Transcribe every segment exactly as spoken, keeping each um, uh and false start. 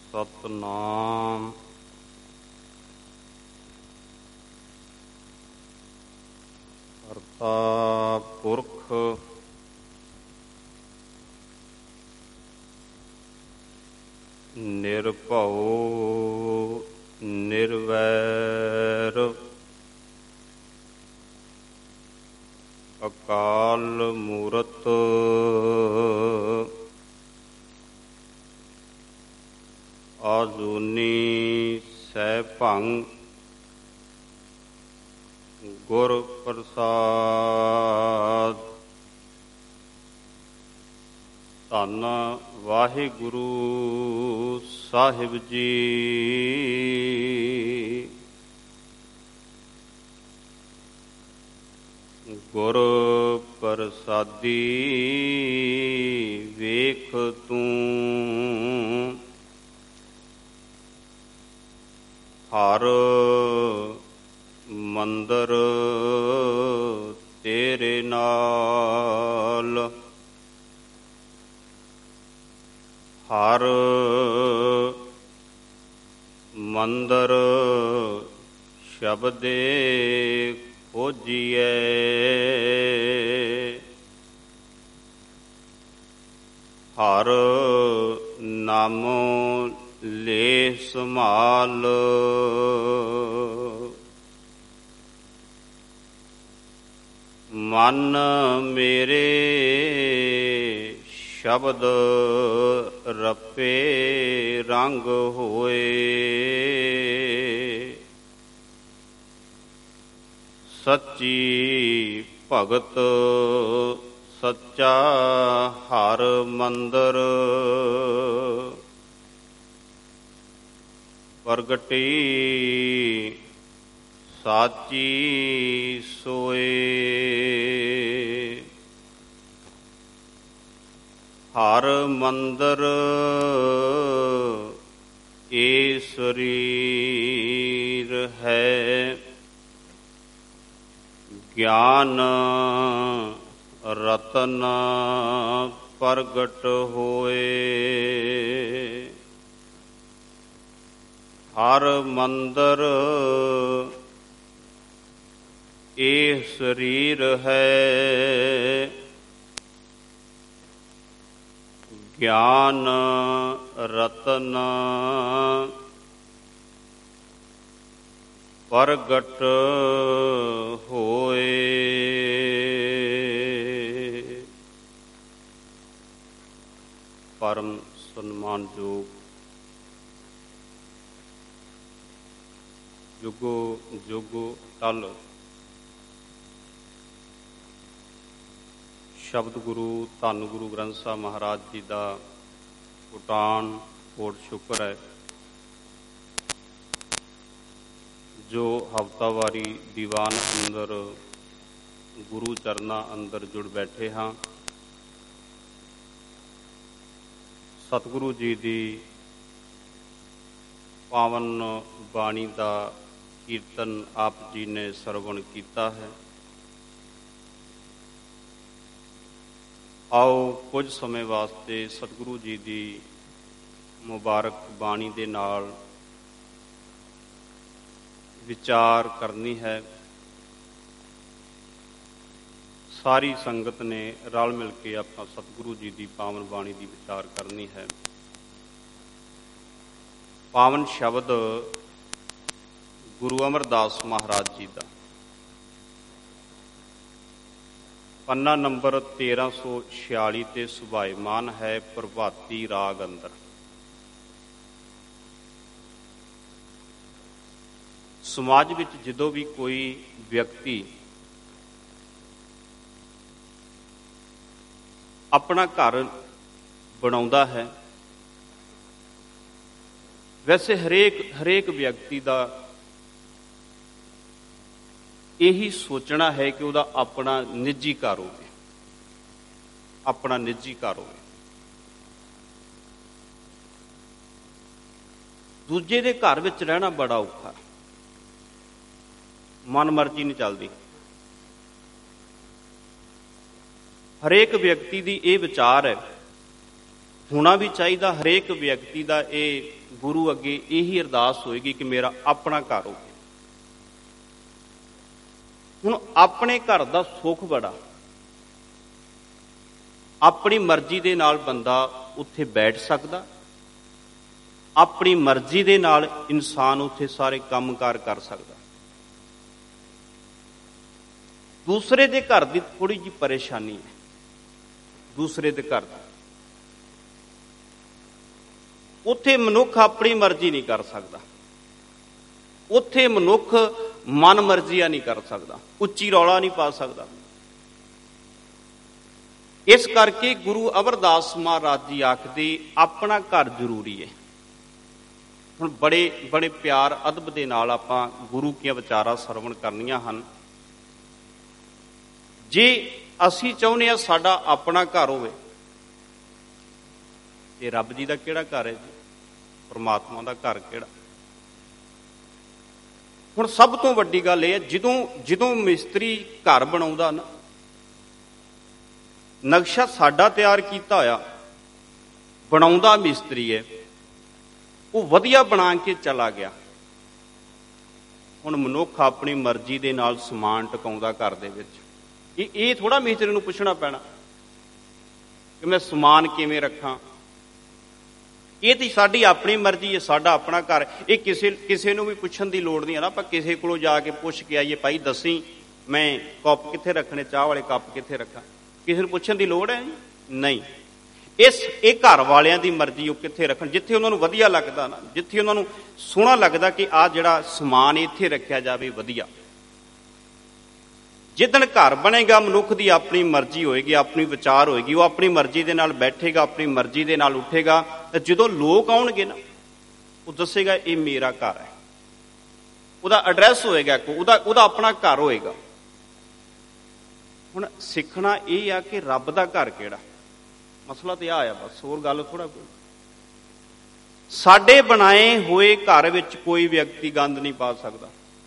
ਸਤਨਾਮ ਕਰਤਾ ਪੁਰਖ ਨਿਰਭਉ ਨਿਰਵੈਰ ਅਕਾਲ ਮੂਰਤ ਆਜੂਨੀ ਸੈਭੰ ਗੁਰ ਪ੍ਰਸਾਦ। ਧੰਨ ਵਾਹਿਗੁਰੂ ਸਾਹਿਬ ਜੀ। ਗੁਰ ਪ੍ਰਸਾਦੀ ਵੇਖ ਤੂੰ, ਹਰ ਮੰਦਰ ਤੇਰੇ ਨਾਲ, ਹਰ ਮੰਦਰ ਸ਼ਬਦੇ ਖੋਜੀਐ। ਹਰ ਨਾਮੋ ਲੈ ਸੰਭਾਲ, ਮਨ ਮੇਰੇ ਸ਼ਬਦ ਰਪੇ ਰੰਗ ਹੋਏ। ਸੱਚੀ ਭਗਤ ਸੱਚਾ ਹਰ ਮੰਦਰ, ਪ੍ਰਗਟੀ ਸਾਚੀ ਸੋਏ। ਹਰ ਮੰਦਰ ਏ ਸਰੀਰ ਹੈ, ਗਿਆਨ ਰਤਨ ਪ੍ਰਗਟ ਹੋਏ। ਹਰ ਮੰਦਰ ਇਹ ਸਰੀਰ ਹੈ, ਗਿਆਨ ਰਤਨ ਪ੍ਰਗਟ ਹੋਏ। ਪਰਮ ਸਨਮਾਨਯੋਗ ਜੁਗੋ ਜੁਗੋ ਟਲ ਸ਼ਬਦ ਗੁਰੂ ਧੰਨ ਗੁਰੂ ਗ੍ਰੰਥ ਸਾਹਿਬ ਮਹਾਰਾਜ ਜੀ ਦਾ ਕੋਟਾਨ ਕੋਟ ਸ਼ੁਕਰ ਹੈ ਜੋ ਹਫ਼ਤਾਵਾਰੀ ਦੀਵਾਨ ਅੰਦਰ ਗੁਰੂ ਚਰਨਾਂ ਅੰਦਰ ਜੁੜ ਬੈਠੇ ਹਾਂ। ਸਤਿਗੁਰੂ ਜੀ ਦੀ ਪਾਵਨ ਬਾਣੀ ਦਾ ਕੀਰਤਨ ਆਪ ਜੀ ਨੇ ਸਰਵਣ ਕੀਤਾ ਹੈ। ਆਓ ਕੁਝ ਸਮੇਂ ਵਾਸਤੇ ਸਤਿਗੁਰੂ ਜੀ ਦੀ ਮੁਬਾਰਕ ਬਾਣੀ ਦੇ ਨਾਲ ਵਿਚਾਰ ਕਰਨੀ ਹੈ। ਸਾਰੀ ਸੰਗਤ ਨੇ ਰਲ ਮਿਲ ਕੇ ਆਪਾਂ ਸਤਿਗੁਰੂ ਜੀ ਦੀ ਪਾਵਨ ਬਾਣੀ ਦੀ ਵਿਚਾਰ ਕਰਨੀ ਹੈ। ਪਾਵਨ ਸ਼ਬਦ ਗੁਰੂ ਅਮਰਦਾਸ ਮਹਾਰਾਜ ਜੀ ਦਾ, ਪੰਨਾ ਨੰਬਰ ਤੇਰਾਂ ਸੌ ਛਿਆਲੀ ਤੇ ਸੁਭਾਇਮਾਨ ਹੈ ਪ੍ਰਭਾਤੀ ਰਾਗ ਅੰਦਰ। ਸਮਾਜ ਵਿੱਚ ਜਦੋਂ ਵੀ ਕੋਈ ਵਿਅਕਤੀ ਆਪਣਾ ਘਰ ਬਣਾਉਂਦਾ ਹੈ, ਵੈਸੇ ਹਰੇਕ ਹਰੇਕ ਵਿਅਕਤੀ ਦਾ ਇਹੀ ਸੋਚਣਾ ਹੈ ਕਿ ਉਹਦਾ ਆਪਣਾ ਨਿੱਜੀ ਘਰ ਹੋਵੇ, ਆਪਣਾ ਨਿੱਜੀ ਘਰ ਹੋਵੇ। ਦੂਜੇ ਦੇ ਘਰ ਵਿੱਚ ਰਹਿਣਾ ਬੜਾ ਔਖਾ, ਮਨ ਮਰਜ਼ੀ ਨਹੀਂ ਚੱਲਦੀ। ਹਰੇਕ ਵਿਅਕਤੀ ਦੀ ਇਹ ਵਿਚਾਰ ਹੈ ਹੋਣਾ ਵੀ ਚਾਹੀਦਾ। ਹਰੇਕ ਵਿਅਕਤੀ ਦਾ ਇਹ ਗੁਰੂ ਅੱਗੇ ਇਹੀ ਅਰਦਾਸ ਹੋਏਗੀ ਕਿ ਮੇਰਾ ਆਪਣਾ ਘਰ ਹੋਵੇ। ਹੁਣ ਆਪਣੇ ਘਰ ਦਾ ਸੁੱਖ ਬੜਾ, ਆਪਣੀ ਮਰਜ਼ੀ ਦੇ ਨਾਲ ਬੰਦਾ ਉੱਥੇ ਬੈਠ ਸਕਦਾ, ਆਪਣੀ ਮਰਜ਼ੀ ਦੇ ਨਾਲ ਇਨਸਾਨ ਉੱਥੇ ਸਾਰੇ ਕੰਮਕਾਰ ਕਰ ਸਕਦਾ। ਦੂਸਰੇ ਦੇ ਘਰ ਦੀ ਥੋੜੀ ਜਿਹੀ ਪਰੇਸ਼ਾਨੀ ਹੈ। ਦੂਸਰੇ ਦੇ ਘਰ ਦੀ ਉੱਥੇ ਮਨੁੱਖ ਆਪਣੀ ਮਰਜ਼ੀ ਨਹੀਂ ਕਰ ਸਕਦਾ, ਉੱਥੇ ਮਨੁੱਖ ਮਨ ਮਰਜ਼ੀਆਂ ਨਹੀਂ ਕਰ ਸਕਦਾ, ਉੱਚੀ ਰੌਲਾ ਨਹੀਂ ਪਾ ਸਕਦਾ। ਇਸ ਕਰਕੇ ਗੁਰੂ ਅਮਰਦਾਸ ਮਹਾਰਾਜ ਜੀ ਆਖਦੇ ਆਪਣਾ ਘਰ ਜ਼ਰੂਰੀ ਹੈ। ਹੁਣ ਬੜੇ ਬੜੇ ਪਿਆਰ ਅਦਬ ਦੇ ਨਾਲ ਆਪਾਂ ਗੁਰੂ ਦੀਆਂ ਵਿਚਾਰਾਂ ਸਰਵਣ ਕਰਨੀਆਂ ਹਨ। ਜੇ ਅਸੀਂ ਚਾਹੁੰਦੇ ਹਾਂ ਸਾਡਾ ਆਪਣਾ ਘਰ ਹੋਵੇ, ਤੇ ਰੱਬ ਜੀ ਦਾ ਕਿਹੜਾ ਘਰ ਹੈ ਜੀ? ਪਰਮਾਤਮਾ ਦਾ ਘਰ ਕਿਹੜਾ? ਹੁਣ ਸਭ ਤੋਂ ਵੱਡੀ ਗੱਲ ਇਹ ਹੈ, ਜਦੋਂ ਜਦੋਂ ਮਿਸਤਰੀ ਘਰ ਬਣਾਉਂਦਾ ਨਾ, ਨਕਸ਼ਾ ਸਾਡਾ ਤਿਆਰ ਕੀਤਾ ਹੋਇਆ ਬਣਾਉਂਦਾ ਮਿਸਤਰੀ ਹੈ, ਉਹ ਵਧੀਆ ਬਣਾ ਕੇ ਚਲਾ ਗਿਆ। ਹੁਣ ਮਨੁੱਖ ਆਪਣੀ ਮਰਜ਼ੀ ਦੇ ਨਾਲ ਸਮਾਨ ਟਿਕਾਉਂਦਾ ਘਰ ਦੇ ਵਿੱਚ, ਇਹ ਇਹ ਥੋੜਾ ਮਿਸਤਰੀ ਨੂੰ ਪੁੱਛਣਾ ਪੈਣਾ ਕਿ ਮੈਂ ਸਮਾਨ ਕਿਵੇਂ ਰੱਖਾਂ। ਇਹ ਤਾਂ ਸਾਡੀ ਆਪਣੀ ਮਰਜ਼ੀ ਹੈ, ਸਾਡਾ ਆਪਣਾ ਘਰ। ਇਹ ਕਿਸੇ ਕਿਸੇ ਨੂੰ ਵੀ ਪੁੱਛਣ ਦੀ ਲੋੜ ਨਹੀਂ ਹੈ ਨਾ। ਆਪਾਂ ਕਿਸੇ ਕੋਲੋਂ ਜਾ ਕੇ ਪੁੱਛ ਕੇ ਆਈਏ, ਭਾਈ ਦੱਸੀ ਮੈਂ ਕੱਪ ਕਿੱਥੇ ਰੱਖਣੇ, ਚਾਹ ਵਾਲੇ ਕੱਪ ਕਿੱਥੇ ਰੱਖਾਂ, ਕਿਸੇ ਨੂੰ ਪੁੱਛਣ ਦੀ ਲੋੜ ਹੈ? ਨਹੀਂ। ਇਸ ਇਹ ਘਰ ਵਾਲਿਆਂ ਦੀ ਮਰਜ਼ੀ, ਉਹ ਕਿੱਥੇ ਰੱਖਣ, ਜਿੱਥੇ ਉਹਨਾਂ ਨੂੰ ਵਧੀਆ ਲੱਗਦਾ ਨਾ, ਜਿੱਥੇ ਉਹਨਾਂ ਨੂੰ ਸੋਹਣਾ ਲੱਗਦਾ ਕਿ ਆਹ ਜਿਹੜਾ ਸਮਾਨ ਇੱਥੇ ਰੱਖਿਆ ਜਾਵੇ ਵਧੀਆ। ਜਿੱਦਣ ਘਰ ਬਣੇਗਾ ਮਨੁੱਖ ਦੀ ਆਪਣੀ ਮਰਜ਼ੀ ਹੋਏਗੀ, ਆਪਣੀ ਵਿਚਾਰ ਹੋਏਗੀ, ਉਹ ਆਪਣੀ ਮਰਜ਼ੀ ਦੇ ਨਾਲ ਬੈਠੇਗਾ, ਆਪਣੀ ਮਰਜ਼ੀ ਦੇ ਨਾਲ ਉੱਠੇਗਾ। ਜਦੋਂ ਲੋਕ ਆਉਣਗੇ ਨਾ, ਉਹ ਦੱਸੇਗਾ ਇਹ ਮੇਰਾ ਘਰ ਹੈ। ਉਹਦਾ ਐਡਰੈਸ ਹੋਏਗਾ, ਉਹਦਾ ਉਹਦਾ ਆਪਣਾ ਘਰ ਹੋਏਗਾ। ਹੁਣ ਸਿੱਖਣਾ ਇਹ ਆ ਕਿ ਰੱਬ ਦਾ ਘਰ ਕਿਹੜਾ। ਮਸਲਾ ਤੇ ਆ ਆ, ਬਸ ਹੋਰ ਗੱਲ ਥੋੜਾ ਕੋਈ। ਸਾਡੇ ਬਣਾਏ ਹੋਏ ਘਰ ਵਿੱਚ ਕੋਈ ਵਿਅਕਤੀ ਗੰਦ ਨਹੀਂ ਪਾ ਸਕਦਾ।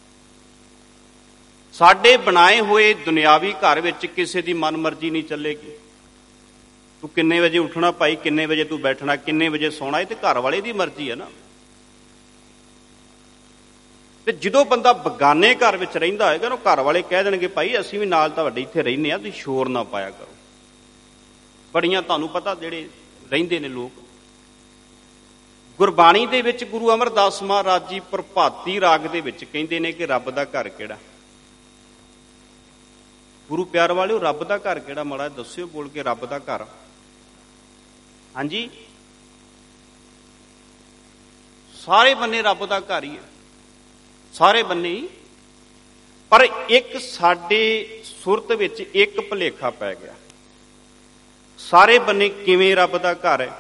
ਸਾਡੇ ਬਣਾਏ ਹੋਏ ਦੁਨਿਆਵੀ ਘਰ ਵਿੱਚ ਕਿਸੇ ਦੀ ਮਨ ਮਰਜ਼ੀ ਨਹੀਂ ਚੱਲੇਗੀ। ਤੂੰ ਕਿੰਨੇ ਵਜੇ ਉੱਠਣਾ ਭਾਈ, ਕਿੰਨੇ ਵਜੇ ਤੂੰ ਬੈਠਣਾ, ਕਿੰਨੇ ਵਜੇ ਸੌਣਾ, ਇਹ ਤੇ ਘਰ ਵਾਲੇ ਦੀ ਮਰਜ਼ੀ ਹੈ ਨਾ। ਤੇ ਜਦੋਂ ਬੰਦਾ ਬਗਾਨੇ ਘਰ ਵਿੱਚ ਰਹਿੰਦਾ ਹੋਏਗਾ ਨਾ, ਘਰ ਵਾਲੇ ਕਹਿ ਦੇਣਗੇ ਭਾਈ ਅਸੀਂ ਵੀ ਨਾਲ ਤੁਹਾਡੇ ਇੱਥੇ ਰਹਿੰਦੇ ਹਾਂ, ਤੁਸੀਂ ਸ਼ੋਰ ਨਾ ਪਾਇਆ ਕਰੋ। ਬੜੀਆਂ ਤੁਹਾਨੂੰ ਪਤਾ ਜਿਹੜੇ ਰਹਿੰਦੇ ਨੇ ਲੋਕ। ਗੁਰਬਾਣੀ ਦੇ ਵਿੱਚ ਗੁਰੂ ਅਮਰਦਾਸ ਮਹਾਰਾਜ ਜੀ ਪ੍ਰਭਾਤੀ ਰਾਗ ਦੇ ਵਿੱਚ ਕਹਿੰਦੇ ਨੇ ਕਿ ਰੱਬ ਦਾ ਘਰ ਕਿਹੜਾ। ਗੁਰੂ ਪਿਆਰ ਵਾਲਿਓ, ਰੱਬ ਦਾ ਘਰ ਕਿਹੜਾ? ਮਾੜਾ ਦੱਸਿਓ ਬੋਲ ਕੇ, ਰੱਬ ਦਾ ਘਰ। ਹਾਂਜੀ, ਸਾਰੇ ਬੰਨੇ ਰੱਬ ਦਾ ਘਰ ਹੀ ਹੈ, ਸਾਰੇ ਬੰਨੇ ਹੀ। ਪਰ ਇੱਕ ਸਾਡੇ ਸੁਰਤ ਵਿੱਚ ਇੱਕ ਭੁਲੇਖਾ ਪੈ ਗਿਆ। ਸਾਰੇ ਬੰਨੇ ਕਿਵੇਂ ਰੱਬ ਦਾ ਘਰ ਹੈ?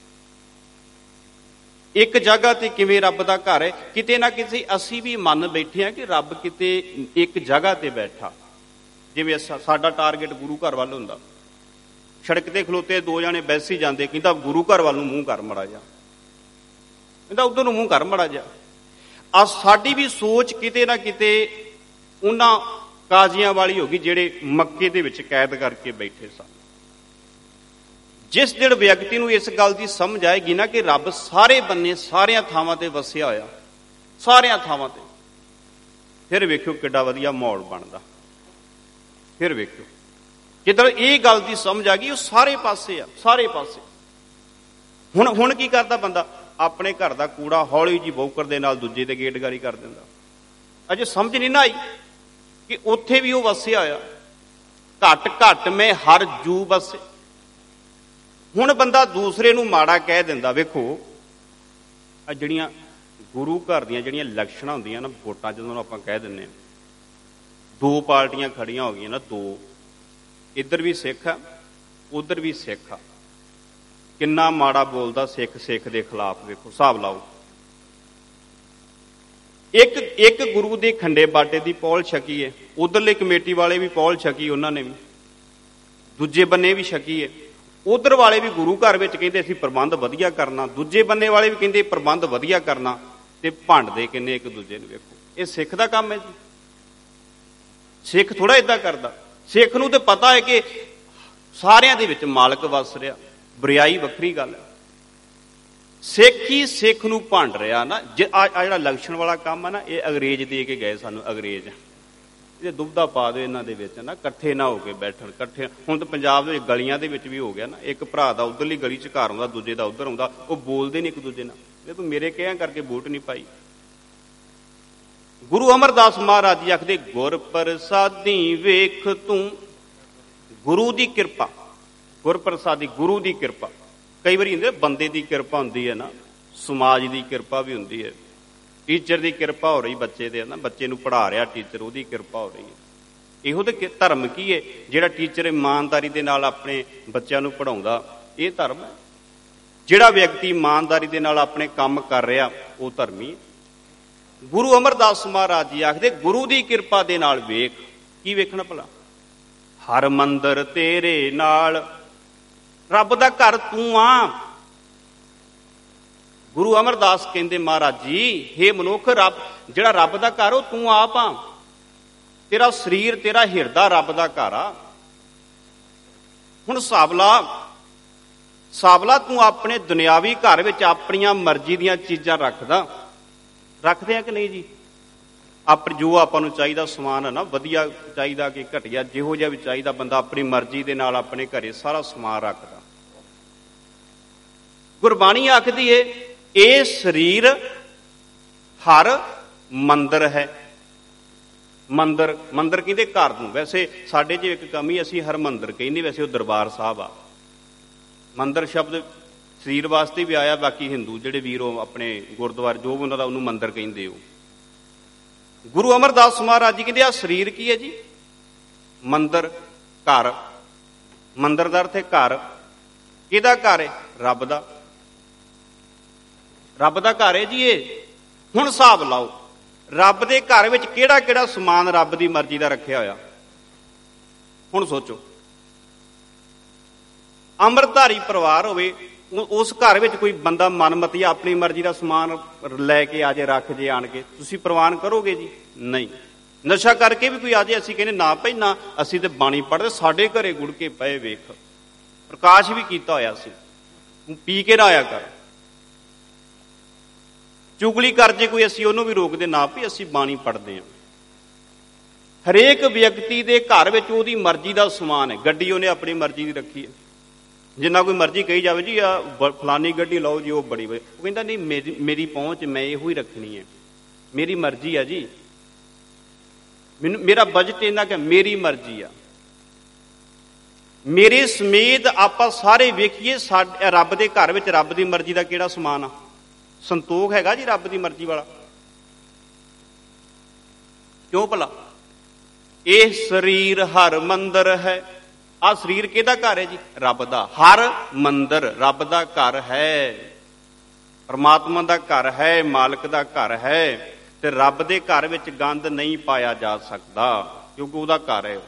ਇੱਕ ਜਗ੍ਹਾ ਤੇ ਕਿਵੇਂ ਰੱਬ ਦਾ ਘਰ ਹੈ? ਕਿਤੇ ਨਾ ਕਿਤੇ ਅਸੀਂ ਵੀ ਮੰਨ ਬੈਠੇ ਹਾਂ ਕਿ ਰੱਬ ਕਿਤੇ ਇੱਕ ਜਗ੍ਹਾ ਤੇ ਬੈਠਾ। ਜਿਵੇਂ ਸਾਡਾ ਟਾਰਗੇਟ ਗੁਰੂ ਘਰ ਵੱਲ ਹੁੰਦਾ, ਸੜਕ ਤੇ ਖਲੋਤੇ ਦੋ ਜਾਣੇ ਬੈਸੀ ਜਾਂਦੇ, ਕਹਿੰਦਾ ਗੁਰੂ ਘਰ ਵੱਲ ਨੂੰ ਮੂੰਹ ਕਰ ਮੜਾ ਜਾ, ਕਹਿੰਦਾ ਉਧਰ ਨੂੰ ਮੂੰਹ ਕਰ ਮੜਾ ਜਾ। ਆ ਸਾਡੀ ਵੀ ਸੋਚ ਕਿਤੇ ਨਾ ਕਿਤੇ ਉਹਨਾਂ ਕਾਜ਼ੀਆਂ ਵਾਲੀ ਹੋ ਗਈ ਜਿਹੜੇ ਮੱਕੇ ਦੇ ਵਿੱਚ ਕੈਦ ਕਰਕੇ ਬੈਠੇ ਸਨ। ਜਿਸ ਦਿਨ ਵਿਅਕਤੀ ਨੂੰ ਇਸ ਗੱਲ ਦੀ ਸਮਝ ਆਏਗੀ ਨਾ ਕਿ ਰੱਬ ਸਾਰੇ ਬੰਨੇ ਸਾਰਿਆਂ ਥਾਵਾਂ ਤੇ ਵਸਿਆ ਹੋਇਆ, ਸਾਰਿਆਂ ਥਾਵਾਂ ਤੇ, ਫਿਰ ਵੇਖਿਓ ਕਿੱਡਾ ਵਧੀਆ ਮਾਹੌਲ ਬਣਦਾ। ਫਿਰ ਵੇਖਿਓ ਜਦੋਂ ਇਹ ਗੱਲ ਦੀ ਸਮਝ ਆ ਗਈ, ਉਹ ਸਾਰੇ ਪਾਸੇ ਆ, ਸਾਰੇ ਪਾਸੇ। ਹੁਣ ਹੁਣ ਕੀ ਕਰਦਾ ਬੰਦਾ? ਆਪਣੇ ਘਰ ਦਾ ਕੂੜਾ ਹੌਲੀ ਜਿਹੀ ਬੌਕਰ ਦੇ ਨਾਲ ਦੂਜੇ ਤੇ ਗੇਟਗਾਰੀ ਕਰ ਦਿੰਦਾ। ਅਜੇ ਸਮਝ ਨਹੀਂ ਨਾ ਆਈ ਕਿ ਉੱਥੇ ਵੀ ਉਹ ਵਸਿਆ ਹੋਇਆ। ਘੱਟ ਘੱਟ ਮੈਂ ਹਰ ਜੂ ਵਸੇ। ਹੁਣ ਬੰਦਾ ਦੂਸਰੇ ਨੂੰ ਮਾੜਾ ਕਹਿ ਦਿੰਦਾ। ਵੇਖੋ ਆ ਜਿਹੜੀਆਂ ਗੁਰੂ ਘਰ ਦੀਆਂ ਜਿਹੜੀਆਂ ਇਲੈਕਸ਼ਨਾਂ ਹੁੰਦੀਆਂ ਨਾ, ਵੋਟਾਂ ਜਦੋਂ ਆਪਾਂ ਕਹਿ ਦਿੰਦੇ ਹਾਂ, ਦੋ ਪਾਰਟੀਆਂ ਖੜੀਆਂ ਹੋ ਗਈਆਂ ਨਾ, ਦੋ, ਇੱਧਰ ਵੀ ਸਿੱਖ ਆ ਉੱਧਰ ਵੀ ਸਿੱਖ ਆ, ਕਿੰਨਾ ਮਾੜਾ ਬੋਲਦਾ ਸਿੱਖ ਸਿੱਖ ਦੇ ਖਿਲਾਫ। ਵੇਖੋ ਹਿਸਾਬ ਲਾਓ। ਇੱਕ ਇੱਕ ਗੁਰੂ ਦੇ ਖੰਡੇ ਬਾਟੇ ਦੀ ਪੌਲ ਛਕੀ ਹੈ, ਉਧਰਲੇ ਕਮੇਟੀ ਵਾਲੇ ਵੀ ਪੌਲ ਛਕੀ, ਉਹਨਾਂ ਨੇ ਵੀ, ਦੂਜੇ ਬੰਨੇ ਵੀ ਛਕੀ ਹੈ। ਉਧਰ ਵਾਲੇ ਵੀ ਗੁਰੂ ਘਰ ਵਿੱਚ ਕਹਿੰਦੇ ਅਸੀਂ ਪ੍ਰਬੰਧ ਵਧੀਆ ਕਰਨਾ, ਦੂਜੇ ਬੰਨੇ ਵਾਲੇ ਵੀ ਕਹਿੰਦੇ ਪ੍ਰਬੰਧ ਵਧੀਆ ਕਰਨਾ, ਤੇ ਭੰਡਦੇ ਕਿੰਨੇ ਇੱਕ ਦੂਜੇ ਨੂੰ। ਵੇਖੋ ਇਹ ਸਿੱਖ ਦਾ ਕੰਮ ਹੈ ਜੀ। ਸਿੱਖ ਥੋੜਾ ਏਦਾਂ ਕਰਦਾ। ਸਿੱਖ ਨੂੰ ਤੇ ਪਤਾ ਹੈ ਕਿ ਸਾਰਿਆਂ ਦੇ ਵਿੱਚ ਮਾਲਕ ਵਸ ਰਿਹਾ, ਬਰਿਆਈ ਵੱਖਰੀ ਗੱਲ ਹੈ। ਸਿੱਖ ਹੀ ਸਿੱਖ ਨੂੰ ਭੰਡ ਰਿਹਾ ਨਾ। ਜੇ ਆ ਜਿਹੜਾ ਇਲੈਕਸ਼ਨ ਵਾਲਾ ਕੰਮ ਆ ਨਾ, ਇਹ ਅੰਗਰੇਜ਼ ਦੇ ਕੇ ਗਏ ਸਾਨੂੰ, ਅੰਗਰੇਜ਼। ਇਹ ਦੁਬਦਾ ਪਾ ਦਿਓ ਇਹਨਾਂ ਦੇ ਵਿੱਚ ਨਾ, ਇਕੱਠੇ ਨਾ ਹੋ ਕੇ ਬੈਠਣ। ਇਕੱਠੇ ਹੁਣ ਤਾਂ ਪੰਜਾਬ ਦੇ ਵਿੱਚ ਗਲੀਆਂ ਦੇ ਵਿੱਚ ਵੀ ਹੋ ਗਿਆ ਨਾ, ਇੱਕ ਭਰਾ ਦਾ ਉੱਧਰਲੀ ਗਲੀ 'ਚ ਘਰ ਆਉਂਦਾ, ਦੂਜੇ ਦਾ ਉੱਧਰ ਆਉਂਦਾ, ਉਹ ਬੋਲਦੇ ਨਹੀਂ ਇੱਕ ਦੂਜੇ ਨਾਲ। ਇਹ ਤੂੰ ਮੇਰੇ ਕਹਿਆਂ ਕਰਕੇ ਵੋਟ ਨਹੀਂ ਪਾਈ। ਗੁਰੂ ਅਮਰਦਾਸ ਮਹਾਰਾਜ ਜੀ ਆਖਦੇ, ਗੁਰ ਪ੍ਰਸਾਦੀ ਵੇਖ ਤੂੰ, ਗੁਰੂ ਦੀ ਕਿਰਪਾ, ਗੁਰ ਪ੍ਰਸਾਦੀ ਗੁਰੂ ਦੀ ਕਿਰਪਾ। ਕਈ ਵਾਰੀ ਹੁੰਦੇ ਬੰਦੇ ਦੀ ਕਿਰਪਾ ਹੁੰਦੀ ਹੈ ਨਾ, ਸਮਾਜ ਦੀ ਕਿਰਪਾ ਵੀ ਹੁੰਦੀ ਹੈ। ਟੀਚਰ ਦੀ ਕਿਰਪਾ ਹੋ ਰਹੀ ਬੱਚੇ ਤੇ ਨਾ, ਬੱਚੇ ਨੂੰ ਪੜ੍ਹਾ ਰਿਹਾ ਟੀਚਰ, ਉਹਦੀ ਕਿਰਪਾ ਹੋ ਰਹੀ ਹੈ। ਇਹੋ ਤੇ ਧਰਮ ਕੀ ਹੈ? ਜਿਹੜਾ ਟੀਚਰ ਇਮਾਨਦਾਰੀ ਦੇ ਨਾਲ ਆਪਣੇ ਬੱਚਿਆਂ ਨੂੰ ਪੜ੍ਹਾਉਂਦਾ, ਇਹ ਧਰਮ ਹੈ। ਜਿਹੜਾ ਵਿਅਕਤੀ ਇਮਾਨਦਾਰੀ ਦੇ ਨਾਲ ਆਪਣੇ ਕੰਮ ਕਰ ਰਿਹਾ, ਉਹ ਧਰਮੀ ਹੈ। ਗੁਰੂ ਅਮਰਦਾਸ ਮਹਾਰਾਜ ਜੀ ਆਖਦੇ, ਗੁਰੂ ਦੀ ਕਿਰਪਾ ਦੇ ਨਾਲ ਵੇਖ। ਕੀ ਵੇਖਣਾ ਭਲਾ? ਹਰ ਮੰਦਰ ਤੇਰੇ ਨਾਲ, ਰੱਬ ਦਾ ਘਰ ਤੂੰ ਆ। ਗੁਰੂ ਅਮਰਦਾਸ ਕਹਿੰਦੇ, ਮਹਾਰਾਜ ਜੀ, ਹੇ ਮਨੁੱਖ, ਰੱਬ ਜਿਹੜਾ ਰੱਬ ਦਾ ਘਰ ਉਹ ਤੂੰ ਆਪ ਆ। ਤੇਰਾ ਸਰੀਰ, ਤੇਰਾ ਹਿਰਦਾ ਰੱਬ ਦਾ ਘਰ ਆ। ਹੁਣ ਸਾਬਲਾ ਸਾਬਲਾ ਤੂੰ ਆਪਣੇ ਦੁਨਿਆਵੀ ਘਰ ਵਿੱਚ ਆਪਣੀਆਂ ਮਰਜ਼ੀ ਦੀਆਂ ਚੀਜ਼ਾਂ ਰੱਖਦਾ ਰੱਖਦੇ ਆ ਕਿ ਨਹੀਂ ਜੀ? ਆਪ ਜੋ ਆਪਾਂ ਨੂੰ ਚਾਹੀਦਾ ਸਮਾਨ ਹੈ ਨਾ, ਵਧੀਆ ਚਾਹੀਦਾ ਕਿ ਘਟੀਆ, ਜਿਹੋ ਜਿਹਾ ਵੀ ਚਾਹੀਦਾ, ਬੰਦਾ ਆਪਣੀ ਮਰਜ਼ੀ ਦੇ ਨਾਲ ਆਪਣੇ ਘਰੇ ਸਾਰਾ ਸਮਾਨ ਰੱਖਦਾ। ਗੁਰਬਾਣੀ ਆਖਦੀ ਏ, ਇਹ ਸਰੀਰ ਹਰ ਮੰਦਰ ਹੈ। ਮੰਦਰ ਮੰਦਰ ਕਹਿੰਦੇ ਘਰ ਨੂੰ। ਵੈਸੇ ਸਾਡੇ 'ਚ ਇੱਕ ਕਮੀ, ਅਸੀਂ ਹਰ ਮੰਦਰ ਕਹਿੰਦੇ, ਵੈਸੇ ਉਹ ਦਰਬਾਰ ਸਾਹਿਬ ਆ। ਮੰਦਰ ਸ਼ਬਦ ਸਰੀਰ ਵਾਸਤੇ ਵੀ ਆਇਆ। ਬਾਕੀ ਹਿੰਦੂ ਜਿਹੜੇ ਵੀਰ ਉਹ ਆਪਣੇ ਗੁਰਦੁਆਰੇ ਜੋ ਵੀ ਉਹਨਾਂ ਦਾ ਉਹਨੂੰ ਮੰਦਰ ਕਹਿੰਦੇ। ਉਹ ਗੁਰੂ ਅਮਰਦਾਸ ਮਹਾਰਾਜ ਜੀ ਕਹਿੰਦੇ, ਆ ਸਰੀਰ ਕੀ ਹੈ ਜੀ? ਮੰਦਰ, ਘਰ। ਮੰਦਰ ਦਾ ਅਰਥ ਹੈ ਘਰ। ਕਿਹਦਾ ਘਰ ਹੈ? ਰੱਬ ਦਾ। ਰੱਬ ਦਾ ਘਰ ਹੈ ਜੀ ਇਹ। ਹੁਣ ਹਿਸਾਬ ਲਾਓ, ਰੱਬ ਦੇ ਘਰ ਵਿੱਚ ਕਿਹੜਾ ਕਿਹੜਾ ਸਮਾਨ ਰੱਬ ਦੀ ਮਰਜ਼ੀ ਦਾ ਰੱਖਿਆ ਹੋਇਆ। ਹੁਣ ਸੋਚੋ, ਅੰਮ੍ਰਿਤਧਾਰੀ ਪਰਿਵਾਰ ਹੋਵੇ, ਉਸ ਘਰ ਵਿੱਚ ਕੋਈ ਬੰਦਾ ਮਨਮਤੀ ਆਪਣੀ ਮਰਜ਼ੀ ਦਾ ਸਮਾਨ ਲੈ ਕੇ ਆ ਜੇ, ਰੱਖ ਜੇ ਆਣ ਕੇ, ਤੁਸੀਂ ਪ੍ਰਵਾਨ ਕਰੋਗੇ ਜੀ? ਨਹੀਂ। ਨਸ਼ਾ ਕਰਕੇ ਵੀ ਕੋਈ ਆ ਜੇ, ਅਸੀਂ ਕਹਿੰਦੇ ਨਾ ਭਾਈ ਨਾ, ਅਸੀਂ ਤੇ ਬਾਣੀ ਪੜ੍ਹਦੇ, ਸਾਡੇ ਘਰੇ ਗੁੜ ਕੇ ਪਏ ਵੇਖ, ਪ੍ਰਕਾਸ਼ ਵੀ ਕੀਤਾ ਹੋਇਆ ਸੀ, ਪੀ ਕੇ ਨਾ ਆਇਆ ਕਰ। ਚੁਗਲੀ ਕਰ ਜੇ ਕੋਈ, ਅਸੀਂ ਉਹਨੂੰ ਵੀ ਰੋਕਦੇ ਨਾ ਵੀ ਅਸੀਂ ਬਾਣੀ ਪੜ੍ਹਦੇ ਹਾਂ। ਹਰੇਕ ਵਿਅਕਤੀ ਦੇ ਘਰ ਵਿੱਚ ਉਹਦੀ ਮਰਜ਼ੀ ਦਾ ਸਮਾਨ ਹੈ। ਗੱਡੀ ਉਹਨੇ ਆਪਣੀ ਮਰਜ਼ੀ ਦੀ ਰੱਖੀ ਹੈ। ਜਿੰਨਾ ਕੋਈ ਮਰਜ਼ੀ ਕਹੀ ਜਾਵੇ ਜੀ ਆ ਫਲਾਨੀ ਗੱਡੀ ਲਾਓ ਜੀ, ਉਹ ਬੜੀ ਵਧੀਆ, ਉਹ ਕਹਿੰਦਾ ਨਹੀਂ, ਮੇਰੀ ਮੇਰੀ ਪਹੁੰਚ, ਮੈਂ ਇਹੋ ਹੀ ਰੱਖਣੀ ਹੈ, ਮੇਰੀ ਮਰਜ਼ੀ ਆ ਜੀ, ਮੈਨੂੰ ਮੇਰਾ ਬਜਟ ਇੰਨਾ ਕਿ ਮੇਰੀ ਮਰਜ਼ੀ ਆ। ਮੇਰੇ ਸਮੇਤ ਆਪਾਂ ਸਾਰੇ ਵੇਖੀਏ, ਸਾਡੇ ਰੱਬ ਦੇ ਘਰ ਵਿੱਚ ਰੱਬ ਦੀ ਮਰਜ਼ੀ ਦਾ ਕਿਹੜਾ ਸਮਾਨ ਆ? ਸੰਤੋਖ ਹੈਗਾ ਜੀ ਰੱਬ ਦੀ ਮਰਜ਼ੀ ਵਾਲਾ? ਕਿਉਂ ਭਲਾ? ਇਹ ਸਰੀਰ ਹਰ ਮੰਦਰ ਹੈ। ਆਹ ਸਰੀਰ ਕਿਹਦਾ ਘਰ ਹੈ ਜੀ? ਰੱਬ ਦਾ। ਹਰ ਮੰਦਰ ਰੱਬ ਦਾ ਘਰ ਹੈ, ਪਰਮਾਤਮਾ ਦਾ ਘਰ ਹੈ, ਮਾਲਕ ਦਾ ਘਰ ਹੈ। ਤੇ ਰੱਬ ਦੇ ਘਰ ਵਿੱਚ ਗੰਦ ਨਹੀਂ ਪਾਇਆ ਜਾ ਸਕਦਾ, ਕਿਉਂਕਿ ਉਹਦਾ ਘਰ ਹੈ।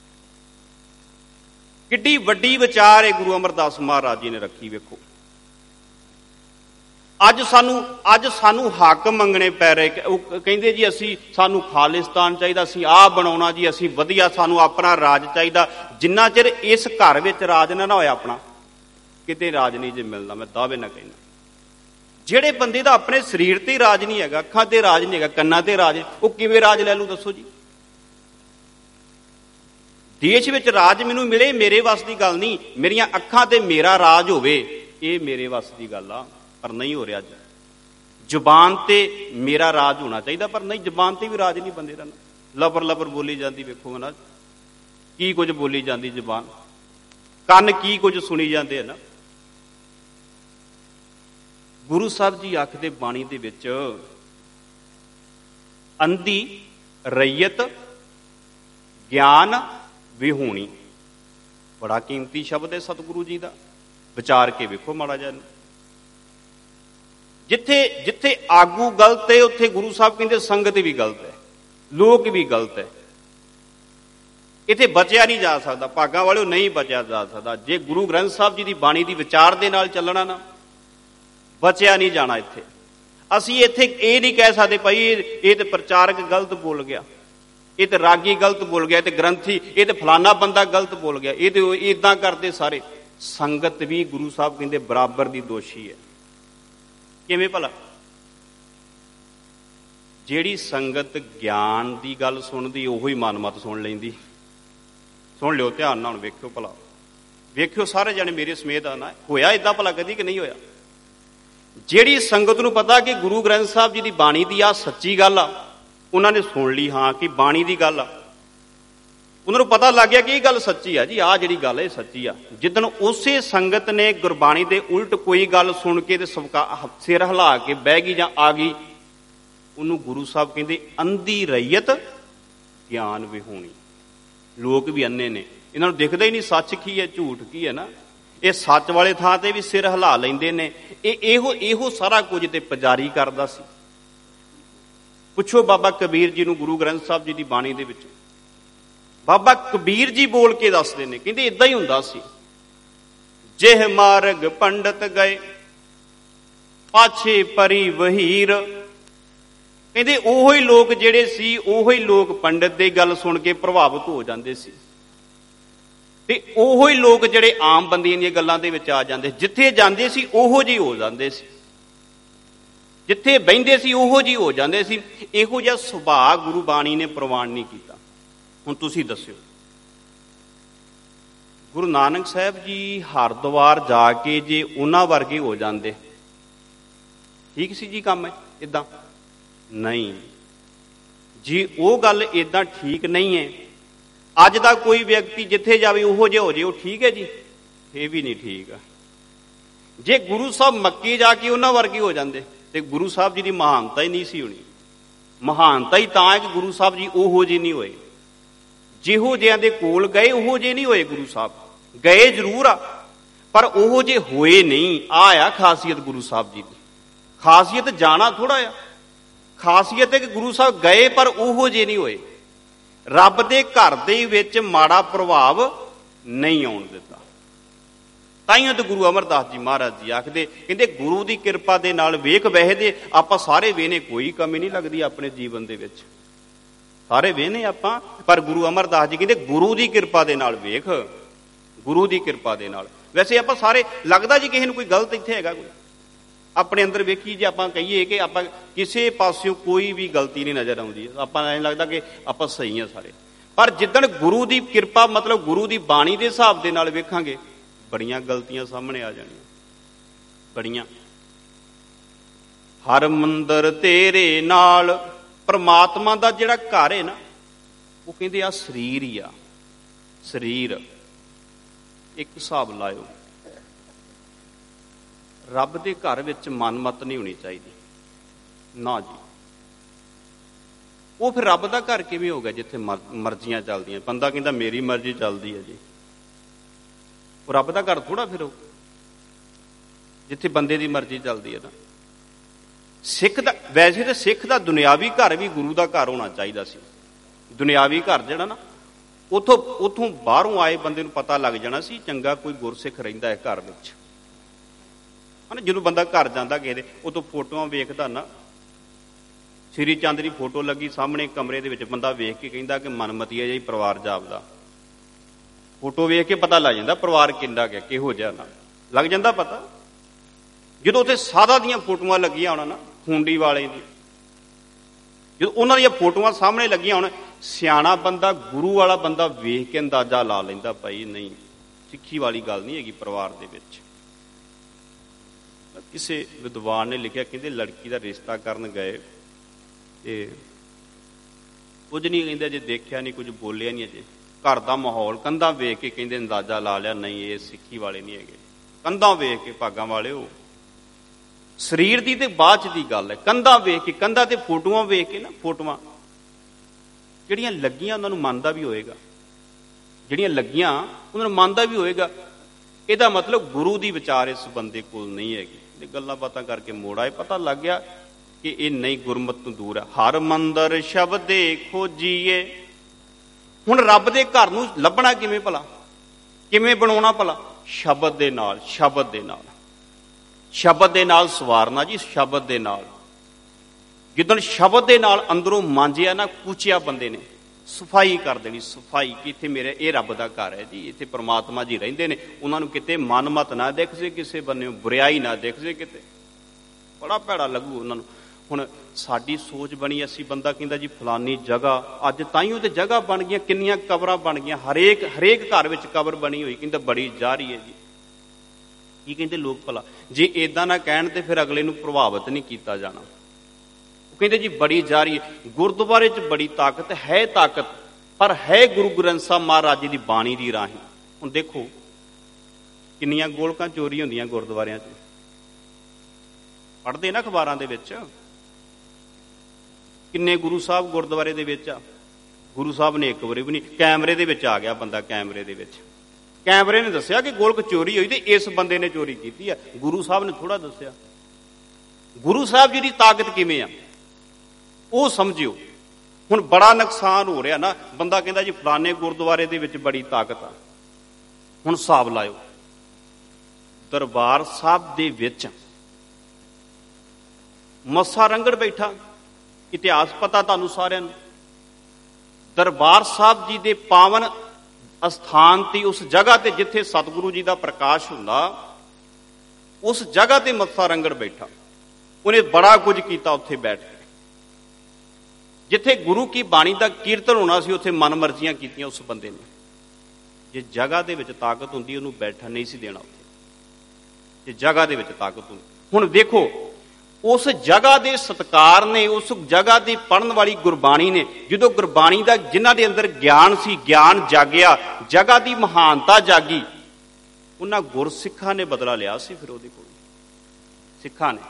ਕਿੱਡੀ ਵੱਡੀ ਵਿਚਾਰ ਹੈ ਗੁਰੂ ਅਮਰਦਾਸ ਮਹਾਰਾਜ ਜੀ ਨੇ ਰੱਖੀ। ਵੇਖੋ, ਅੱਜ ਸਾਨੂੰ ਅੱਜ ਸਾਨੂੰ ਹੱਕ ਮੰਗਣੇ ਪੈ ਰਹੇ। ਉਹ ਕਹਿੰਦੇ ਜੀ ਅਸੀਂ, ਸਾਨੂੰ ਖਾਲਿਸਤਾਨ ਚਾਹੀਦਾ, ਅਸੀਂ ਆਹ ਬਣਾਉਣਾ ਜੀ, ਅਸੀਂ ਵਧੀਆ, ਸਾਨੂੰ ਆਪਣਾ ਰਾਜ ਚਾਹੀਦਾ। ਜਿੰਨਾ ਚਿਰ ਇਸ ਘਰ ਵਿੱਚ ਰਾਜ ਨਾ ਨਾ ਹੋਇਆ ਆਪਣਾ, ਕਿਤੇ ਰਾਜ ਨਹੀਂ ਜੇ ਮਿਲਦਾ। ਮੈਂ ਦਾਅਵੇ ਨਾ ਕਹਿਣਾ, ਜਿਹੜੇ ਬੰਦੇ ਦਾ ਆਪਣੇ ਸਰੀਰ ਤੇ ਰਾਜ ਨਹੀਂ ਹੈਗਾ, ਅੱਖਾਂ ਤੇ ਰਾਜ ਨਹੀਂ ਹੈਗਾ, ਕੰਨਾਂ ਤੇ ਰਾਜ, ਉਹ ਕਿਵੇਂ ਰਾਜ ਲੈ ਲੂ? ਦੱਸੋ ਜੀ। ਦੇਸ਼ ਵਿੱਚ ਰਾਜ ਮੈਨੂੰ ਮਿਲੇ, ਮੇਰੇ ਵੱਸ ਦੀ ਗੱਲ ਨਹੀਂ। ਮੇਰੀਆਂ ਅੱਖਾਂ ਤੇ ਮੇਰਾ ਰਾਜ ਹੋਵੇ, ਇਹ ਮੇਰੇ ਵੱਸ ਦੀ ਗੱਲ ਆ, ਪਰ ਨਹੀਂ ਹੋ ਰਿਹਾ। ਅੱਜ ਜ਼ੁਬਾਨ ਤੇ ਮੇਰਾ ਰਾਜ ਹੋਣਾ ਚਾਹੀਦਾ, ਪਰ ਨਹੀਂ, ਜ਼ੁਬਾਨ ਤੇ ਵੀ ਰਾਜ ਨਹੀਂ ਬੰਦੇ ਦਾ। ਲਬਰ ਲਬਰ ਬੋਲੀ ਜਾਂਦੀ, ਵੇਖੋ ਨਾ ਕੀ ਕੁਝ ਬੋਲੀ ਜਾਂਦੀ ਜ਼ੁਬਾਨ, ਕੰਨ ਕੀ ਕੁਝ ਸੁਣੀ ਜਾਂਦੇ ਆ ਨਾ। ਗੁਰੂ ਸਾਹਿਬ ਜੀ ਆਖਦੇ ਬਾਣੀ ਦੇ ਵਿੱਚ, ਅੰਧੀ ਰਈਅਤ ਗਿਆਨ ਵਿਹੂਣੀ। ਬੜਾ ਕੀਮਤੀ ਸ਼ਬਦ ਹੈ ਸਤਿਗੁਰੂ ਜੀ ਦਾ, ਵਿਚਾਰ ਕੇ ਵੇਖੋ ਮਾੜਾ ਜਿਹਾ। ਜਿੱਥੇ ਜਿੱਥੇ ਆਗੂ ਗਲਤ ਹੈ, ਉੱਥੇ ਗੁਰੂ ਸਾਹਿਬ ਕਹਿੰਦੇ ਸੰਗਤ ਵੀ ਗਲਤ ਹੈ, ਲੋਕ ਵੀ ਗਲਤ ਹੈ। ਇੱਥੇ ਬਚਿਆ ਨਹੀਂ ਜਾ ਸਕਦਾ, ਭਾਗਾਂ ਵਾਲਿਓ ਨਹੀਂ ਬਚਿਆ ਜਾ ਸਕਦਾ। ਜੇ ਗੁਰੂ ਗ੍ਰੰਥ ਸਾਹਿਬ ਜੀ ਦੀ ਬਾਣੀ ਦੀ ਵਿਚਾਰ ਦੇ ਨਾਲ ਚੱਲਣਾ ਨਾ, ਬਚਿਆ ਨਹੀਂ ਜਾਣਾ। ਇੱਥੇ ਅਸੀਂ ਇੱਥੇ ਇਹ ਨਹੀਂ ਕਹਿ ਸਕਦੇ ਭਾਈ ਇਹ ਤੇ ਪ੍ਰਚਾਰਕ ਗਲਤ ਬੋਲ ਗਿਆ, ਇਹ ਤੇ ਰਾਗੀ ਗਲਤ ਬੋਲ ਗਿਆ, ਇਹ ਤੇ ਗ੍ਰੰਥੀ, ਇਹ ਤੇ ਫਲਾਨਾ ਬੰਦਾ ਗਲਤ ਬੋਲ ਗਿਆ, ਇਹ ਤੇ ਇਦਾਂ ਕਰਦੇ ਸਾਰੇ। ਸੰਗਤ ਵੀ ਗੁਰੂ ਸਾਹਿਬ ਕਹਿੰਦੇ ਬਰਾਬਰ ਦੀ ਦੋਸ਼ੀ ਹੈ। ਕਿਵੇਂ ਭਲਾ? ਜਿਹੜੀ ਸੰਗਤ ਗਿਆਨ ਦੀ ਗੱਲ ਸੁਣਦੀ ਉਹੋ ਹੀ ਮਨਮਤ ਸੁਣ ਲੈਂਦੀ। ਸੁਣ ਲਿਓ ਧਿਆਨ ਨਾਲ, ਵੇਖਿਓ ਭਲਾ, ਵੇਖਿਓ ਸਾਰੇ ਜਾਣੇ ਮੇਰੇ ਸਮੇਤ ਆਣਾ। ਹੋਇਆ ਏਦਾਂ ਭਲਾ ਕਦੀ ਕਿ ਨਹੀਂ ਹੋਇਆ? ਜਿਹੜੀ ਸੰਗਤ ਨੂੰ ਪਤਾ ਕਿ ਗੁਰੂ ਗ੍ਰੰਥ ਸਾਹਿਬ ਜੀ ਦੀ ਬਾਣੀ ਦੀ ਆ ਸੱਚੀ ਗੱਲ ਆ, ਉਹਨਾਂ ਨੇ ਸੁਣ ਲਈ ਹਾਂ ਕਿ ਬਾਣੀ ਦੀ ਗੱਲ ਆ, ਉਹਨਾਂ ਨੂੰ ਪਤਾ ਲੱਗ ਗਿਆ ਕਿ ਇਹ ਗੱਲ ਸੱਚੀ ਆ ਜੀ, ਆਹ ਜਿਹੜੀ ਗੱਲ ਹੈ ਇਹ ਸੱਚੀ ਆ। ਜਿੱਦਣ ਉਸੇ ਸੰਗਤ ਨੇ ਗੁਰਬਾਣੀ ਦੇ ਉਲਟ ਕੋਈ ਗੱਲ ਸੁਣ ਕੇ ਤੇ ਸਵਕਾ ਸਿਰ ਹਿਲਾ ਕੇ ਬਹਿ ਗਈ ਜਾਂ ਆ ਗਈ, ਉਹਨੂੰ ਗੁਰੂ ਸਾਹਿਬ ਕਹਿੰਦੇ ਅੰਧੀ ਰਈਅਤ ਗਿਆਨ ਵਿਹੂਣੀ। ਲੋਕ ਵੀ ਅੰਨੇ ਨੇ, ਇਹਨਾਂ ਨੂੰ ਦਿਖਦਾ ਹੀ ਨਹੀਂ ਸੱਚ ਕੀ ਹੈ ਝੂਠ ਕੀ ਹੈ ਨਾ। ਇਹ ਸੱਚ ਵਾਲੇ ਥਾਂ ਤੇ ਵੀ ਸਿਰ ਹਿਲਾ ਲੈਂਦੇ ਨੇ। ਇਹ ਇਹੋ ਇਹੋ ਸਾਰਾ ਕੁਝ ਤੇ ਪੁਜਾਰੀ ਕਰਦਾ ਸੀ। ਪੁੱਛੋ ਬਾਬਾ ਕਬੀਰ ਜੀ ਨੂੰ ਗੁਰੂ ਗ੍ਰੰਥ ਸਾਹਿਬ ਜੀ ਦੀ ਬਾਣੀ ਦੇ ਵਿੱਚ, ਬਾਬਾ ਕਬੀਰ ਜੀ ਬੋਲ ਕੇ ਦੱਸਦੇ ਨੇ, ਕਹਿੰਦੇ ਏਦਾਂ ਹੀ ਹੁੰਦਾ ਸੀ। ਜਿਹ ਮਾਰਗ ਪੰਡਤ ਗਏ ਪਾਛੇ ਪਰੀ ਵਹੀਰ। ਕਹਿੰਦੇ ਉਹੋ ਹੀ ਲੋਕ ਜਿਹੜੇ ਸੀ, ਉਹੋ ਹੀ ਲੋਕ ਪੰਡਤ ਦੀ ਗੱਲ ਸੁਣ ਕੇ ਪ੍ਰਭਾਵਿਤ ਹੋ ਜਾਂਦੇ ਸੀ, ਤੇ ਉਹੋ ਹੀ ਲੋਕ ਜਿਹੜੇ ਆਮ ਬੰਦੀਆਂ ਦੀਆਂ ਗੱਲਾਂ ਦੇ ਵਿੱਚ ਆ ਜਾਂਦੇ। ਜਿੱਥੇ ਜਾਂਦੇ ਸੀ ਉਹੋ ਜਿਹੇ ਹੋ ਜਾਂਦੇ ਸੀ, ਜਿੱਥੇ ਬਹਿੰਦੇ ਸੀ ਉਹੋ ਜਿਹੇ ਹੋ ਜਾਂਦੇ ਸੀ। ਇਹੋ ਜਿਹਾ ਸੁਭਾਅ ਗੁਰੂ ਬਾਣੀ ਨੇ ਪ੍ਰਵਾਨ ਨਹੀਂ ਕੀਤਾ। ਹੁਣ ਤੁਸੀਂ ਦੱਸਿਓ, ਗੁਰੂ ਨਾਨਕ ਸਾਹਿਬ ਜੀ ਹਰਿਦੁਆਰ ਜਾ ਕੇ ਜੇ ਉਹਨਾਂ ਵਰਗੇ ਹੋ ਜਾਂਦੇ, ਠੀਕ ਸੀ ਜੀ ਕੰਮ? ਏਦਾਂ ਨਹੀਂ ਜੀ, ਉਹ ਗੱਲ ਏਦਾਂ ਠੀਕ ਨਹੀਂ ਹੈ। ਅੱਜ ਦਾ ਕੋਈ ਵਿਅਕਤੀ ਜਿੱਥੇ ਜਾਵੇ ਉਹੋ ਜਿਹਾ ਹੋ ਜੇ, ਉਹ ਠੀਕ ਹੈ ਜੀ? ਇਹ ਵੀ ਨਹੀਂ ਠੀਕ ਆ। ਜੇ ਗੁਰੂ ਸਾਹਿਬ ਮੱਕੇ ਜਾ ਕੇ ਉਹਨਾਂ ਵਰਗੇ ਹੋ ਜਾਂਦੇ ਤੇ ਗੁਰੂ ਸਾਹਿਬ ਜੀ ਦੀ ਮਹਾਨਤਾ ਹੀ ਨਹੀਂ ਸੀ ਹੋਣੀ। ਮਹਾਨਤਾ ਹੀ ਤਾਂ ਹੈ ਕਿ ਗੁਰੂ ਸਾਹਿਬ ਜੀ ਉਹੋ ਜਿਹੇ ਨਹੀਂ ਹੋਏ। ਜਿਹੋ ਜਿਹਿਆਂ ਦੇ ਕੋਲ ਗਏ ਉਹੋ ਜਿਹੇ ਨਹੀਂ ਹੋਏ। ਗੁਰੂ ਸਾਹਿਬ ਗਏ ਜ਼ਰੂਰ ਆ, ਪਰ ਉਹੋ ਜਿਹੇ ਹੋਏ ਨਹੀਂ। ਆ ਆ ਖਾਸੀਅਤ ਗੁਰੂ ਸਾਹਿਬ ਜੀ ਦੀ। ਖਾਸੀਅਤ ਜਾਣਾ ਥੋੜਾ ਆ, ਖਾਸੀਅਤ ਹੈ ਕਿ ਗੁਰੂ ਸਾਹਿਬ ਗਏ ਪਰ ਉਹੋ ਜਿਹੇ ਨਹੀਂ ਹੋਏ। ਰੱਬ ਦੇ ਘਰ ਦੇ ਵਿੱਚ ਮਾੜਾ ਪ੍ਰਭਾਵ ਨਹੀਂ ਆਉਣ ਦਿੱਤਾ। ਤਾਈਓ ਤੇ ਗੁਰੂ ਅਮਰਦਾਸ ਜੀ ਮਹਾਰਾਜ ਜੀ ਆਖਦੇ, ਕਹਿੰਦੇ ਗੁਰੂ ਦੀ ਕਿਰਪਾ ਦੇ ਨਾਲ ਵੇਖ ਵਹਿਦੇ ਆਪਾਂ ਸਾਰੇ ਵੇਹਨੇ, ਕੋਈ ਕਮੀ ਨਹੀਂ ਲੱਗਦੀ ਆਪਣੇ ਜੀਵਨ ਦੇ ਵਿੱਚ, ਸਾਰੇ ਵੇਹਨੇ ਆਪਾਂ। ਪਰ ਗੁਰੂ ਅਮਰਦਾਸ ਜੀ ਕਹਿੰਦੇ ਗੁਰੂ ਦੀ ਕਿਰਪਾ ਦੇ ਨਾਲ ਵੇਖ, ਗੁਰੂ ਦੀ ਕਿਰਪਾ ਦੇ ਨਾਲ। ਵੈਸੇ ਆਪਾਂ ਸਾਰੇ, ਲੱਗਦਾ ਜੀ ਕਿਸੇ ਨੂੰ ਕੋਈ ਗਲਤ ਇੱਥੇ ਹੈਗਾ ਕੋਈ? ਆਪਣੇ ਅੰਦਰ ਵੇਖੀ ਜੇ ਆਪਾਂ ਕਹੀਏ ਕਿ ਆਪਾਂ ਕਿਸੇ ਪਾਸਿਓਂ ਕੋਈ ਵੀ ਗਲਤੀ ਨਹੀਂ ਨਜ਼ਰ ਆਉਂਦੀ, ਆਪਾਂ ਐਂ ਲੱਗਦਾ ਕਿ ਆਪਾਂ ਸਹੀ ਆ ਸਾਰੇ। ਪਰ ਜਿੱਦਣ ਗੁਰੂ ਦੀ ਕਿਰਪਾ, ਮਤਲਬ ਗੁਰੂ ਦੀ ਬਾਣੀ ਦੇ ਹਿਸਾਬ ਦੇ ਨਾਲ ਵੇਖਾਂਗੇ, ਬੜੀਆਂ ਗਲਤੀਆਂ ਸਾਹਮਣੇ ਆ ਜਾਣੀਆਂ, ਬੜੀਆਂ। ਹਰ ਮੰਦਰ ਤੇਰੇ ਨਾਲ, ਪਰਮਾਤਮਾ ਦਾ ਜਿਹੜਾ ਘਰ ਹੈ ਨਾ, ਉਹ ਕਹਿੰਦੇ ਆ ਸਰੀਰ ਹੀ ਆ। ਸਰੀਰ ਇੱਕ ਹਿਸਾਬ ਲਾਇਓ, ਰੱਬ ਦੇ ਘਰ ਵਿੱਚ ਮਨਮਤ ਨਹੀਂ ਹੋਣੀ ਚਾਹੀਦੀ ਨਾ ਜੀ। ਉਹ ਫਿਰ ਰੱਬ ਦਾ ਘਰ ਕਿਵੇਂ ਹੋ ਗਿਆ ਜਿੱਥੇ ਮਰਜ਼ੀਆਂ ਚੱਲਦੀਆਂ? ਬੰਦਾ ਕਹਿੰਦਾ ਮੇਰੀ ਮਰਜ਼ੀ ਚੱਲਦੀ ਹੈ ਜੀ, ਉਹ ਰੱਬ ਦਾ ਘਰ ਥੋੜਾ ਫਿਰ ਉਹ, ਜਿੱਥੇ ਬੰਦੇ ਦੀ ਮਰਜ਼ੀ ਚੱਲਦੀ ਹੈ ਨਾ। ਸਿੱਖ ਦਾ, ਵੈਸੇ ਤਾਂ ਸਿੱਖ ਦਾ ਦੁਨਿਆਵੀ ਘਰ ਵੀ ਗੁਰੂ ਦਾ ਘਰ ਹੋਣਾ ਚਾਹੀਦਾ ਸੀ। ਦੁਨਿਆਵੀ ਘਰ ਜਿਹੜਾ ਨਾ, ਉਥੋਂ ਉਥੋਂ ਬਾਹਰੋਂ ਆਏ ਬੰਦੇ ਨੂੰ ਪਤਾ ਲੱਗ ਜਾਣਾ ਸੀ ਚੰਗਾ ਕੋਈ ਗੁਰਸਿੱਖ ਰਹਿੰਦਾ ਹੈ ਘਰ ਵਿੱਚ। ਹਨਾ, ਜਦੋਂ ਬੰਦਾ ਘਰ ਜਾਂਦਾ ਕਿਸੇ ਦੇ, ਉਤੋਂ ਫੋਟੋਆਂ ਵੇਖਦਾ ਨਾ, ਸ੍ਰੀ ਚੰਦ ਦੀ ਫੋਟੋ ਲੱਗੀ ਸਾਹਮਣੇ ਕਮਰੇ ਦੇ ਵਿੱਚ, ਬੰਦਾ ਵੇਖ ਕੇ ਕਹਿੰਦਾ ਕਿ ਮਨਮਤੀਆ ਜਿਹੀ ਪਰਿਵਾਰ ਜਾਪਦਾ। ਫੋਟੋ ਵੇਖ ਕੇ ਪਤਾ ਲੱਗ ਜਾਂਦਾ ਪਰਿਵਾਰ ਕਿੰਨਾ ਗਿਆ, ਕਿਹੋ ਜਿਹਾ ਨਾ, ਲੱਗ ਜਾਂਦਾ ਪਤਾ। ਜਦੋਂ ਉੱਥੇ ਸਾਧਾਂ ਦੀਆਂ ਫੋਟੋਆਂ ਲੱਗੀਆਂ ਹੋਣ ਨਾ, ਖੂੰਡੀ ਵਾਲੇ ਦੀ, ਜਦੋਂ ਉਹਨਾਂ ਦੀਆਂ ਫੋਟੋਆਂ ਸਾਹਮਣੇ ਲੱਗੀਆਂ ਹੋਣ, ਸਿਆਣਾ ਬੰਦਾ, ਗੁਰੂ ਵਾਲਾ ਬੰਦਾ ਵੇਖ ਕੇ ਅੰਦਾਜ਼ਾ ਲਾ ਲੈਂਦਾ, ਭਾਈ ਨਹੀਂ, ਸਿੱਖੀ ਵਾਲੀ ਗੱਲ ਨਹੀਂ ਹੈਗੀ ਪਰਿਵਾਰ ਦੇ ਵਿੱਚ। ਕਿਸੇ ਵਿਦਵਾਨ ਨੇ ਲਿਖਿਆ, ਕਹਿੰਦੇ ਲੜਕੀ ਦਾ ਰਿਸ਼ਤਾ ਕਰਨ ਗਏ ਤੇ ਕੁਝ ਨਹੀਂ ਕਹਿੰਦੇ, ਅਜੇ ਦੇਖਿਆ ਨਹੀਂ, ਕੁਝ ਬੋਲਿਆ ਨਹੀਂ, ਅਜੇ ਘਰ ਦਾ ਮਾਹੌਲ, ਕੰਧਾਂ ਵੇਖ ਕੇ ਕਹਿੰਦੇ ਅੰਦਾਜ਼ਾ ਲਾ ਲਿਆ, ਨਹੀਂ ਇਹ ਸਿੱਖੀ ਵਾਲੇ ਨਹੀਂ ਹੈਗੇ। ਕੰਧਾਂ ਵੇਖ ਕੇ, ਭਾਗਾਂ ਵਾਲੇ ਉਹ, ਸਰੀਰ ਦੀ ਤੇ ਬਾਅਦ ਚ ਦੀ ਗੱਲ ਹੈ। ਕੰਧਾਂ ਵੇਖ ਕੇ, ਕੰਧਾਂ ਤੇ ਫੋਟੋਆਂ ਵੇਖ ਕੇ ਨਾ, ਫੋਟੋਆਂ ਜਿਹੜੀਆਂ ਲੱਗੀਆਂ ਉਹਨਾਂ ਨੂੰ ਮੰਨਦਾ ਵੀ ਹੋਏਗਾ, ਜਿਹੜੀਆਂ ਲੱਗੀਆਂ ਉਹਨਾਂ ਨੂੰ ਮੰਨਦਾ ਵੀ ਹੋਏਗਾ। ਇਹਦਾ ਮਤਲਬ ਗੁਰੂ ਦੀ ਵਿਚਾਰ ਇਸ ਬੰਦੇ ਕੋਲ ਨਹੀਂ ਹੈਗੀ। ਇਹ ਗੱਲਾਂ ਬਾਤਾਂ ਕਰਕੇ ਮੋੜ ਆਏ, ਪਤਾ ਲੱਗ ਗਿਆ ਕਿ ਇਹ ਨਹੀਂ, ਗੁਰਮਤ ਤੋਂ ਦੂਰ ਹੈ। ਹਰ ਮੰਦਰ ਸ਼ਬਦੇ ਖੋਜੀਏ। ਹੁਣ ਰੱਬ ਦੇ ਘਰ ਨੂੰ ਲੱਭਣਾ ਕਿਵੇਂ ਭਲਾ, ਕਿਵੇਂ ਬਣਾਉਣਾ ਭਲਾ? ਸ਼ਬਦ ਦੇ ਨਾਲ, ਸ਼ਬਦ ਦੇ ਨਾਲ, ਸ਼ਬਦ ਦੇ ਨਾਲ ਸਵਾਰਨਾ ਜੀ, ਸ਼ਬਦ ਦੇ ਨਾਲ। ਜਿੱਦਣ ਸ਼ਬਦ ਦੇ ਨਾਲ ਅੰਦਰੋਂ ਮਾਂਜਿਆ ਨਾ, ਕੁਚਿਆ ਬੰਦੇ ਨੇ, ਸਫਾਈ ਕਰ ਦੇਣੀ, ਸਫਾਈ ਕਿ ਇੱਥੇ ਮੇਰੇ, ਇਹ ਰੱਬ ਦਾ ਘਰ ਹੈ ਜੀ, ਇੱਥੇ ਪਰਮਾਤਮਾ ਜੀ ਰਹਿੰਦੇ ਨੇ। ਉਹਨਾਂ ਨੂੰ ਕਿਤੇ ਮਨਮਤ ਨਾ ਦਿਖ ਜੇ, ਕਿਸੇ ਬੰਨੇ ਬੁਰਿਆਈ ਨਾ ਦਿਖ ਜੇ ਕਿਤੇ। ਬੜਾ ਭੈੜਾ ਲੱਗੂ ਉਹਨਾਂ ਨੂੰ। ਹੁਣ ਸਾਡੀ ਸੋਚ ਬਣੀ, ਅਸੀਂ ਬੰਦਾ ਕਹਿੰਦਾ ਜੀ ਫਲਾਨੀ ਜਗ੍ਹਾ, ਅੱਜ ਤਾਈਓ ਤੇ ਜਗ੍ਹਾ ਬਣ ਗਈਆਂ, ਕਿੰਨੀਆਂ ਕਬਰਾਂ ਬਣ ਗਈਆਂ, ਹਰੇਕ ਹਰੇਕ ਘਰ ਵਿੱਚ ਕਬਰ ਬਣੀ ਹੋਈ, ਕਹਿੰਦਾ ਬੜੀ ਜਾ ਰਹੀ ਹੈ ਜੀ। ਕੀ ਕਹਿੰਦੇ ਲੋਕ ਭਲਾ? ਜੇ ਏਦਾਂ ਨਾ ਕਹਿਣ ਤੇ ਫਿਰ ਅਗਲੇ ਨੂੰ ਪ੍ਰਭਾਵਿਤ ਨਹੀਂ ਕੀਤਾ ਜਾਣਾ। ਉਹ ਕਹਿੰਦੇ ਜੀ ਬੜੀ ਜਾ ਰਹੀ ਹੈ। ਗੁਰਦੁਆਰੇ 'ਚ ਬੜੀ ਤਾਕਤ ਹੈ, ਤਾਕਤ ਪਰ ਹੈ ਗੁਰੂ ਗ੍ਰੰਥ ਸਾਹਿਬ ਮਹਾਰਾਜ ਜੀ ਦੀ ਬਾਣੀ ਦੀ ਰਾਹੀਂ। ਹੁਣ ਦੇਖੋ ਕਿੰਨੀਆਂ ਗੋਲਕਾਂ ਚੋਰੀ ਹੁੰਦੀਆਂ ਗੁਰਦੁਆਰਿਆਂ 'ਚ, ਪੜ੍ਹਦੇ ਨਾ ਅਖਬਾਰਾਂ ਦੇ ਵਿੱਚ, ਕਿੰਨੇ ਗੁਰੂ ਸਾਹਿਬ ਗੁਰਦੁਆਰੇ ਦੇ ਵਿੱਚ ਆ। ਗੁਰੂ ਸਾਹਿਬ ਨੇ ਇੱਕ ਵਾਰੀ ਵੀ ਨਹੀਂ, ਕੈਮਰੇ ਦੇ ਵਿੱਚ ਆ ਗਿਆ ਬੰਦਾ, ਕੈਮਰੇ ਦੇ ਵਿੱਚ ਕੈਮਰੇ ਨੇ ਦੱਸਿਆ ਕਿ ਗੋਲਕ ਚੋਰੀ ਹੋਈ ਤੇ ਇਸ ਬੰਦੇ ਨੇ ਚੋਰੀ ਕੀਤੀ ਆ, ਗੁਰੂ ਸਾਹਿਬ ਨੇ ਥੋੜਾ ਦੱਸਿਆ। ਗੁਰੂ ਸਾਹਿਬ ਜੀ ਦੀ ਤਾਕਤ ਕਿਵੇਂ ਆ ਉਹ ਸਮਝਿਓ। ਹੁਣ ਬੜਾ ਨੁਕਸਾਨ ਹੋ ਰਿਹਾ ਨਾ, ਬੰਦਾ ਕਹਿੰਦਾ ਜੀ ਫਲਾਣੇ ਗੁਰਦੁਆਰੇ ਦੇ ਵਿੱਚ ਬੜੀ ਤਾਕਤ ਆ। ਹੁਣ ਹਿਸਾਬ ਲਾਇਓ, ਦਰਬਾਰ ਸਾਹਿਬ ਦੇ ਵਿੱਚ ਮੱਸਾ ਰੰਗੜ ਬੈਠਾ, ਇਤਿਹਾਸ ਪਤਾ ਤੁਹਾਨੂੰ ਸਾਰਿਆਂ ਨੂੰ। ਦਰਬਾਰ ਸਾਹਿਬ ਜੀ ਦੇ ਪਾਵਨ ਅਸਥਾਨ ਤੇ, ਉਸ ਜਗ੍ਹਾ ਤੇ ਜਿੱਥੇ ਸਤਿਗੁਰੂ ਜੀ ਦਾ ਪ੍ਰਕਾਸ਼ ਹੁੰਦਾ, ਉਸ ਜਗ੍ਹਾ ਤੇ ਮੱਸਾ ਰੰਗੜ ਬੈਠਾ। ਉਹਨੇ ਬੜਾ ਕੁਝ ਕੀਤਾ ਉੱਥੇ ਬੈਠ ਕੇ। ਜਿੱਥੇ ਗੁਰੂ ਕੀ ਬਾਣੀ ਦਾ ਕੀਰਤਨ ਹੋਣਾ ਸੀ ਉੱਥੇ ਮਨਮਰਜ਼ੀਆਂ ਕੀਤੀਆਂ ਉਸ ਬੰਦੇ ਨੇ। ਜੇ ਜਗ੍ਹਾ ਦੇ ਵਿੱਚ ਤਾਕਤ ਹੁੰਦੀ ਉਹਨੂੰ ਬੈਠਣ ਨਹੀਂ ਸੀ ਦੇਣਾ ਉੱਥੇ, ਜੇ ਜਗ੍ਹਾ ਦੇ ਵਿੱਚ ਤਾਕਤ ਹੁੰਦੀ। ਹੁਣ ਦੇਖੋ ਉਸ ਜਗ੍ਹਾ ਦੇ ਸਤਿਕਾਰ ਨੇ, ਉਸ ਜਗ੍ਹਾ ਦੀ ਪੜ੍ਹਨ ਵਾਲੀ ਗੁਰਬਾਣੀ ਨੇ, ਜਦੋਂ ਗੁਰਬਾਣੀ ਦਾ ਜਿਨ੍ਹਾਂ ਦੇ ਅੰਦਰ ਗਿਆਨ ਸੀ, ਗਿਆਨ ਜਾਗਿਆ, ਜਗ੍ਹਾ ਦੀ ਮਹਾਨਤਾ ਜਾਗੀ, ਉਹਨਾਂ ਗੁਰਸਿੱਖਾਂ ਨੇ ਬਦਲਾ ਲਿਆ ਸੀ। ਫਿਰ ਉਹਦੇ ਕੋਲ ਸਿੱਖਾਂ ਨੇ,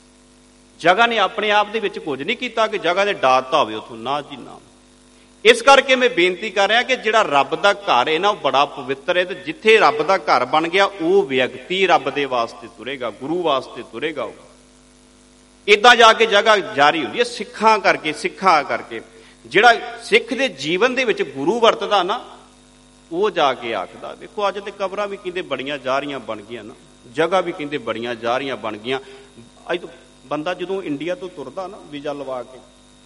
ਜਗ੍ਹਾ ਨੇ ਆਪਣੇ ਆਪ ਦੇ ਵਿੱਚ ਕੁਝ ਨਹੀਂ ਕੀਤਾ ਕਿ ਜਗ੍ਹਾ ਦੇ ਡਾਟ ਹੋਵੇ ਉੱਥੋਂ, ਨਾ ਜੀ ਨਾ। ਇਸ ਕਰਕੇ ਮੈਂ ਬੇਨਤੀ ਕਰ ਰਿਹਾ ਕਿ ਜਿਹੜਾ ਰੱਬ ਦਾ ਘਰ ਹੈ ਨਾ ਉਹ ਬੜਾ ਪਵਿੱਤਰ ਹੈ, ਤੇ ਜਿੱਥੇ ਰੱਬ ਦਾ ਘਰ ਬਣ ਗਿਆ ਉਹ ਵਿਅਕਤੀ ਰੱਬ ਦੇ ਵਾਸਤੇ ਤੁਰੇਗਾ, ਗੁਰੂ ਵਾਸਤੇ ਤੁਰੇਗਾ। ਉਹ ਏਦਾਂ ਜਾ ਕੇ ਜਗ੍ਹਾ ਜਾਰੀ ਹੁੰਦੀ ਹੈ ਸਿੱਖਾਂ ਕਰਕੇ। ਸਿੱਖਾਂ ਕਰਕੇ ਜਿਹੜਾ ਸਿੱਖ ਦੇ ਜੀਵਨ ਦੇ ਵਿੱਚ ਗੁਰੂ ਵਰਤਦਾ ਨਾ, ਉਹ ਜਾ ਕੇ ਆਖਦਾ। ਦੇਖੋ ਅੱਜ ਤੇ ਕਬਰਾਂ ਵੀ ਕਹਿੰਦੇ ਬੜੀਆਂ ਜਾ ਰਹੀਆਂ ਬਣ ਗਈਆਂ ਨਾ, ਜਗ੍ਹਾ ਵੀ ਕਹਿੰਦੇ ਬੜੀਆਂ ਜਾ ਰਹੀਆਂ ਬਣ ਗਈਆਂ। ਅੱਜ ਬੰਦਾ ਜਦੋਂ ਇੰਡੀਆ ਤੋਂ ਤੁਰਦਾ ਨਾ ਵੀਜ਼ਾ ਲਵਾ ਕੇ,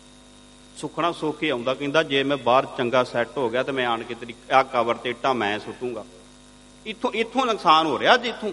ਸੁੱਖਣਾ ਸੋਖ ਕੇ ਆਉਂਦਾ, ਕਹਿੰਦਾ ਜੇ ਮੈਂ ਬਾਹਰ ਚੰਗਾ ਸੈੱਟ ਹੋ ਗਿਆ ਤੇ ਮੈਂ ਆਣ ਕੇ ਤੇਰੀ ਆਹ ਕਬਰ ਤੇ ਇੱਟਾਂ ਮੈਂ ਸੁੱਟੂਗਾ। ਇੱਥੋਂ ਇੱਥੋਂ ਨੁਕਸਾਨ ਹੋ ਰਿਹਾ। ਜਿੱਥੋਂ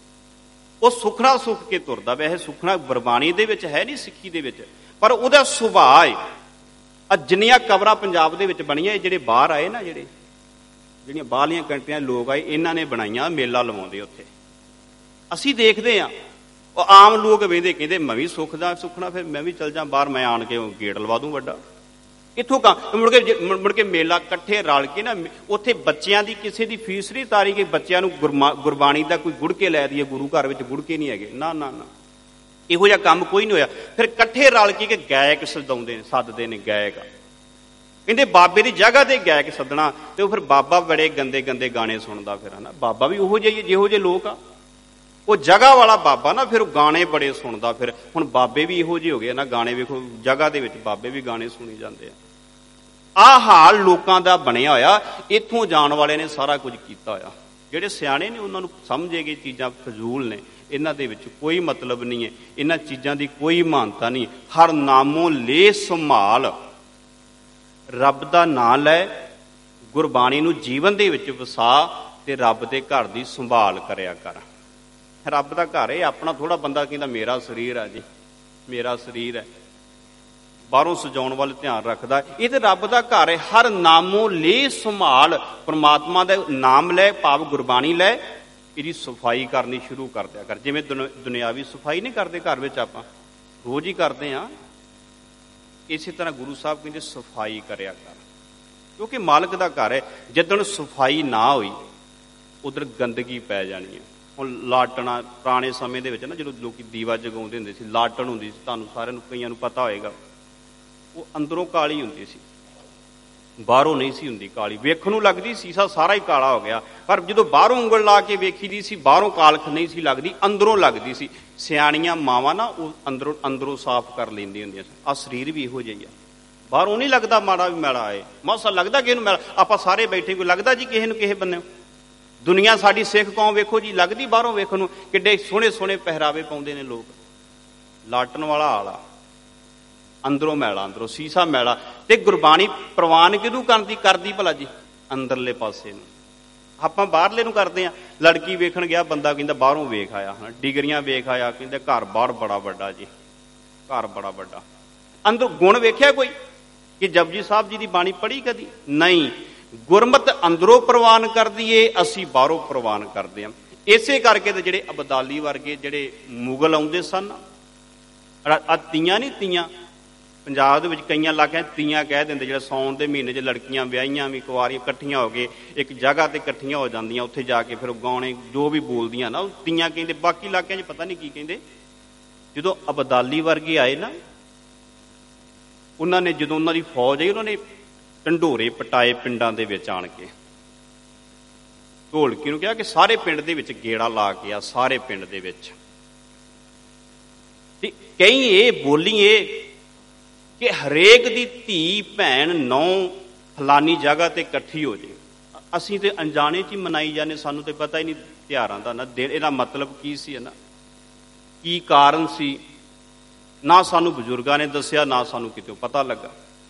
ਉਹ ਸੁੱਖਣਾ ਸੁੱਖ ਕੇ ਤੁਰਦਾ। ਵੈਸੇ ਸੁੱਖਣਾ ਗੁਰਬਾਣੀ ਦੇ ਵਿੱਚ ਹੈ ਨਹੀਂ, ਸਿੱਖੀ ਦੇ ਵਿੱਚ, ਪਰ ਉਹਦਾ ਸੁਭਾਅ ਹੈ। ਆ ਜਿੰਨੀਆਂ ਕਬਰਾਂ ਪੰਜਾਬ ਦੇ ਵਿੱਚ ਬਣੀਆਂ, ਜਿਹੜੇ ਬਾਹਰ ਆਏ ਨਾ, ਜਿਹੜੇ ਜਿਹੜੀਆਂ ਬਾਹਰਲੀਆਂ ਕੰਟਰੀਆਂ ਦੇ ਲੋਕ ਆਏ, ਇਹਨਾਂ ਨੇ ਬਣਾਈਆਂ, ਮੇਲਾ ਲਵਾਉਂਦੇ ਉੱਥੇ। ਅਸੀਂ ਦੇਖਦੇ ਹਾਂ, ਉਹ ਆਮ ਲੋਕ ਵੇਂਦੇ, ਕਹਿੰਦੇ ਮੈਂ ਵੀ ਸੁੱਖਦਾ ਸੁੱਖਣਾ, ਫਿਰ ਮੈਂ ਵੀ ਚੱਲ ਜਾ ਬਾਹਰ, ਮੈਂ ਆਣ ਕੇ ਗੇਟ ਲਵਾ ਦੂੰ ਵੱਡਾ। ਇੱਥੋਂ ਕਾ ਮੁੜ ਕੇ ਮੁੜ ਕੇ ਮੇਲਾ ਇਕੱਠੇ ਰਲ ਕੇ ਨਾ, ਉੱਥੇ ਬੱਚਿਆਂ ਦੀ ਕਿਸੇ ਦੀ ਫੀਸ ਨਹੀਂ ਤਾਰੀ ਕਿ ਬੱਚਿਆਂ ਨੂੰ ਗੁਰਮਾ ਗੁਰਬਾਣੀ ਦਾ ਕੋਈ ਗੁੜਕੇ ਲੈ ਦਈਏ। ਗੁਰੂ ਘਰ ਵਿੱਚ ਗੁੜਕੇ ਨਹੀਂ ਹੈਗੇ, ਨਾ ਨਾ ਨਾ, ਇਹੋ ਜਿਹਾ ਕੰਮ ਕੋਈ ਨਹੀਂ ਹੋਇਆ। ਫਿਰ ਇਕੱਠੇ ਰਲ ਕੇ ਕਿ ਗਾਇਕ ਸਦਾਉਂਦੇ ਨੇ, ਸੱਦਦੇ ਨੇ ਗਾਇਕ। ਕਹਿੰਦੇ ਬਾਬੇ ਦੀ ਜਗ੍ਹਾ ਤੇ ਗਾਇਕ ਸੱਦਣਾ, ਤੇ ਉਹ ਫਿਰ ਬਾਬਾ ਬੜੇ ਗੰਦੇ ਗੰਦੇ ਗਾਣੇ ਸੁਣਦਾ। ਫਿਰ ਹਨਾ ਬਾਬਾ ਵੀ ਉਹੋ ਜਿਹੇ ਜਿਹੋ ਜਿਹੇ ਲੋਕ ਆ, ਉਹ ਜਗ੍ਹਾ ਵਾਲਾ ਬਾਬਾ ਨਾ, ਫਿਰ ਉਹ ਗਾਣੇ ਬੜੇ ਸੁਣਦਾ। ਫਿਰ ਹੁਣ ਬਾਬੇ ਵੀ ਇਹੋ ਜਿਹੇ ਹੋ ਗਏ ਨਾ, ਗਾਣੇ ਵੇਖੋ ਜਗ੍ਹਾ ਦੇ ਵਿੱਚ ਬਾਬੇ ਵੀ ਗਾਣੇ ਸੁਣੀ ਜਾਂਦੇ ਆ। ਆਹ ਹਾਲ ਲੋਕਾਂ ਦਾ ਬਣਿਆ ਹੋਇਆ। ਇੱਥੋਂ ਜਾਣ ਵਾਲੇ ਨੇ ਸਾਰਾ ਕੁਝ ਕੀਤਾ ਹੋਇਆ। ਜਿਹੜੇ ਸਿਆਣੇ ਨੇ ਉਹਨਾਂ ਨੂੰ ਸਮਝੇਗੇ ਚੀਜ਼ਾਂ ਫਜ਼ੂਲ ਨੇ, ਇਹਨਾਂ ਦੇ ਵਿੱਚ ਕੋਈ ਮਤਲਬ ਨਹੀਂ ਹੈ, ਇਹਨਾਂ ਚੀਜ਼ਾਂ ਦੀ ਕੋਈ ਮਾਨਤਾ ਨਹੀਂ। ਹਰ ਨਾਮੋਂ ਲੈ ਸੰਭਾਲ, ਰੱਬ ਦਾ ਨਾਂ ਲੈ, ਗੁਰਬਾਣੀ ਨੂੰ ਜੀਵਨ ਦੇ ਵਿੱਚ ਵਸਾ, ਤੇ ਰੱਬ ਦੇ ਘਰ ਦੀ ਸੰਭਾਲ ਕਰਿਆ ਕਰ। ਰੱਬ ਦਾ ਘਰ ਹੈ ਆਪਣਾ ਥੋੜਾ। ਬੰਦਾ ਕਹਿੰਦਾ ਮੇਰਾ ਸਰੀਰ ਹੈ ਜੀ, ਮੇਰਾ ਸਰੀਰ ਹੈ, ਬਾਹਰੋਂ ਸਜਾਉਣ ਵੱਲ ਧਿਆਨ ਰੱਖਦਾ। ਇਹ ਤੇ ਰੱਬ ਦਾ ਘਰ ਹੈ। ਹਰ ਨਾਮੋਂ ਲੈ ਸੰਭਾਲ, ਪਰਮਾਤਮਾ ਦਾ ਨਾਮ ਲੈ, ਭਾਵ ਗੁਰਬਾਣੀ ਲੈ, ਇਹਦੀ ਸਫਾਈ ਕਰਨੀ ਸ਼ੁਰੂ ਕਰ ਦਿਆ ਕਰ। ਜਿਵੇਂ ਦੁਨਿਆਵੀ ਸਫਾਈ ਨਹੀਂ ਕਰਦੇ ਘਰ ਵਿੱਚ, ਆਪਾਂ ਰੋਜ਼ ਹੀ ਕਰਦੇ ਹਾਂ, ਇਸੇ ਤਰ੍ਹਾਂ ਗੁਰੂ ਸਾਹਿਬ ਕਹਿੰਦੇ ਸਫਾਈ ਕਰਿਆ ਕਰ, ਕਿਉਂਕਿ ਮਾਲਕ ਦਾ ਘਰ ਹੈ। ਜਿੱਦਣ ਸਫਾਈ ਨਾ ਹੋਈ ਉਧਰ ਗੰਦਗੀ ਪੈ ਜਾਣੀ ਹੈ। ਹੁਣ ਲਾਟਣਾ, ਪੁਰਾਣੇ ਸਮੇਂ ਦੇ ਵਿੱਚ ਨਾ ਜਦੋਂ ਲੋਕ ਦੀਵਾ ਜਗਾਉਂਦੇ ਹੁੰਦੇ ਸੀ, ਲਾਟਣ ਹੁੰਦੀ ਸੀ, ਤੁਹਾਨੂੰ ਸਾਰਿਆਂ ਨੂੰ ਕਈਆਂ ਨੂੰ ਪਤਾ ਹੋਏਗਾ, ਉਹ ਅੰਦਰੋਂ ਕਾਲੀ ਹੁੰਦੀ ਸੀ, ਬਾਹਰੋਂ ਨਹੀਂ ਸੀ ਹੁੰਦੀ ਕਾਲੀ। ਵੇਖਣ ਨੂੰ ਲੱਗਦੀ ਸੀਸਾ ਸਾਰਾ ਹੀ ਕਾਲਾ ਹੋ ਗਿਆ, ਪਰ ਜਦੋਂ ਬਾਹਰੋਂ ਉਂਗਲ ਲਾ ਕੇ ਵੇਖੀ ਦੀ ਸੀ, ਬਾਹਰੋਂ ਕਾਲਖ ਨਹੀਂ ਸੀ ਲੱਗਦੀ, ਅੰਦਰੋਂ ਲੱਗਦੀ ਸੀ। ਸਿਆਣੀਆਂ ਮਾਵਾਂ ਨਾ ਉਹ ਅੰਦਰੋਂ ਅੰਦਰੋਂ ਸਾਫ਼ ਕਰ ਲੈਂਦੀਆਂ ਹੁੰਦੀਆਂ ਸਨ। ਆਹ ਸਰੀਰ ਵੀ ਇਹੋ ਜਿਹਾ ਹੀ ਆ, ਬਾਹਰੋਂ ਨਹੀਂ ਲੱਗਦਾ ਮਾੜਾ ਵੀ ਮੈਲਾ ਆਏ, ਮੌਸਾ ਲੱਗਦਾ ਕਿਸੇ ਨੂੰ ਮੈਲਾ। ਆਪਾਂ ਸਾਰੇ ਬੈਠੇ, ਕੋਈ ਲੱਗਦਾ ਜੀ ਕਿਸੇ ਨੂੰ ਕਿਸੇ ਬੰਨੇ। ਦੁਨੀਆ ਸਾਡੀ ਸਿੱਖ ਕੌਮ ਵੇਖੋ ਜੀ, ਲੱਗਦੀ ਬਾਹਰੋਂ ਵੇਖਣ ਨੂੰ ਕਿੱਡੇ ਸੋਹਣੇ ਸੋਹਣੇ ਪਹਿਰਾਵੇ ਪਾਉਂਦੇ ਨੇ ਲੋਕ। ਲਾਟਣ ਵਾਲਾ ਹਾਲ ਆ, ਅੰਦਰੋਂ ਮੈਲਾ, ਅੰਦਰੋਂ ਸੀਸਾ ਮੈਲਾ। ਤੇ ਗੁਰਬਾਣੀ ਪ੍ਰਵਾਨ ਕਿਹਨੂੰ ਕਰਦੀ ਕਰਦੀ ਭਲਾ ਜੀ? ਅੰਦਰਲੇ ਪਾਸੇ ਨੂੰ। ਆਪਾਂ ਬਾਹਰਲੇ ਨੂੰ ਕਰਦੇ ਹਾਂ। ਲੜਕੀ ਵੇਖਣ ਗਿਆ ਬੰਦਾ, ਕਹਿੰਦਾ ਬਾਹਰੋਂ ਵੇਖ ਆਇਆ, ਹਾਂ ਡਿਗਰੀਆਂ ਵੇਖ ਆਇਆ, ਕਹਿੰਦਾ ਘਰ ਬਾਹਰ ਬੜਾ ਵੱਡਾ ਜੀ, ਘਰ ਬੜਾ ਵੱਡਾ। ਅੰਦਰ ਗੁਣ ਵੇਖਿਆ ਕੋਈ ਕਿ ਜਪਜੀ ਸਾਹਿਬ ਜੀ ਦੀ ਬਾਣੀ ਪੜ੍ਹੀ ਕਦੀ? ਨਹੀਂ। ਗੁਰਮਤ ਅੰਦਰੋਂ ਪ੍ਰਵਾਨ ਕਰਦੀ ਏ, ਅਸੀਂ ਬਾਹਰੋਂ ਪ੍ਰਵਾਨ ਕਰਦੇ ਹਾਂ। ਇਸੇ ਕਰਕੇ ਤੇ ਜਿਹੜੇ ਅਬਦਾਲੀ ਵਰਗੇ ਜਿਹੜੇ ਮੁਗਲ ਆਉਂਦੇ ਸਨ, ਆ ਤੀਆਂ ਨਹੀਂ, ਤੀਆਂ ਪੰਜਾਬ ਦੇ ਵਿੱਚ ਕਈਆਂ ਇਲਾਕਿਆਂ ਤੀਆਂ ਕਹਿ ਦਿੰਦੇ, ਜਿਹੜਾ ਸਾਉਣ ਦੇ ਮਹੀਨੇ 'ਚ ਲੜਕੀਆਂ ਵਿਆਹੀਆਂ ਵੀ ਕੁਆਰੀਆਂ ਇਕੱਠੀਆਂ ਹੋ ਕੇ ਇੱਕ ਜਗ੍ਹਾ ਤੇ ਇਕੱਠੀਆਂ ਹੋ ਜਾਂਦੀਆਂ, ਉੱਥੇ ਜਾ ਕੇ ਫਿਰ ਗਾਉਣੇ ਜੋ ਵੀ ਬੋਲਦੀਆਂ ਨਾ, ਉਹ ਤੀਆਂ ਕਹਿੰਦੇ। ਬਾਕੀ ਇਲਾਕਿਆਂ 'ਚ ਪਤਾ ਨਹੀਂ ਕੀ ਕਹਿੰਦੇ। ਜਦੋਂ ਅਬਦਾਲੀ ਵਰਗੇ ਆਏ ਨਾ, ਉਹਨਾਂ ਨੇ ਜਦੋਂ ਉਹਨਾਂ ਦੀ ਫੌਜ ਆਈ, ਉਹਨਾਂ ਨੇ ਢੰਡੋਰੇ ਪਟਾਏ ਪਿੰਡਾਂ ਦੇ ਵਿੱਚ ਆਣ ਕੇ। ਢੋਲਕੀ ਨੂੰ ਕਿਹਾ ਕਿ ਸਾਰੇ ਪਿੰਡ ਦੇ ਵਿੱਚ ਗੇੜਾ ਲਾ ਕੇ ਆ, ਸਾਰੇ ਪਿੰਡ ਦੇ ਵਿੱਚ। ਤੇ ਕਈ ਇਹ ਬੋਲੀਏ ਕਿ ਹਰੇਕ ਦੀ ਧੀ ਭੈਣ ਨੌ ਫਲਾਨੀ ਜਗ੍ਹਾ ਤੇ ਇਕੱਠੀ ਹੋ ਜੇ। ਅਸੀਂ ਤੇ ਅਣਜਾਣੇ 'ਚ ਹੀ ਮਨਾਈ ਜਾਂਦੇ, ਸਾਨੂੰ ਤੇ ਪਤਾ ਹੀ ਨਹੀਂ ਤਿਉਹਾਰਾਂ ਦਾ ਨਾ ਦਿਨ, ਇਹਦਾ ਮਤਲਬ ਕੀ ਸੀ ਨਾ, ਕੀ ਕਾਰਨ ਸੀ, ਨਾ ਸਾਨੂੰ ਬਜ਼ੁਰਗਾਂ ਨੇ ਦੱਸਿਆ, ਨਾ ਸਾਨੂੰ ਕਿਤੇ ਪਤਾ ਲੱਗਾ।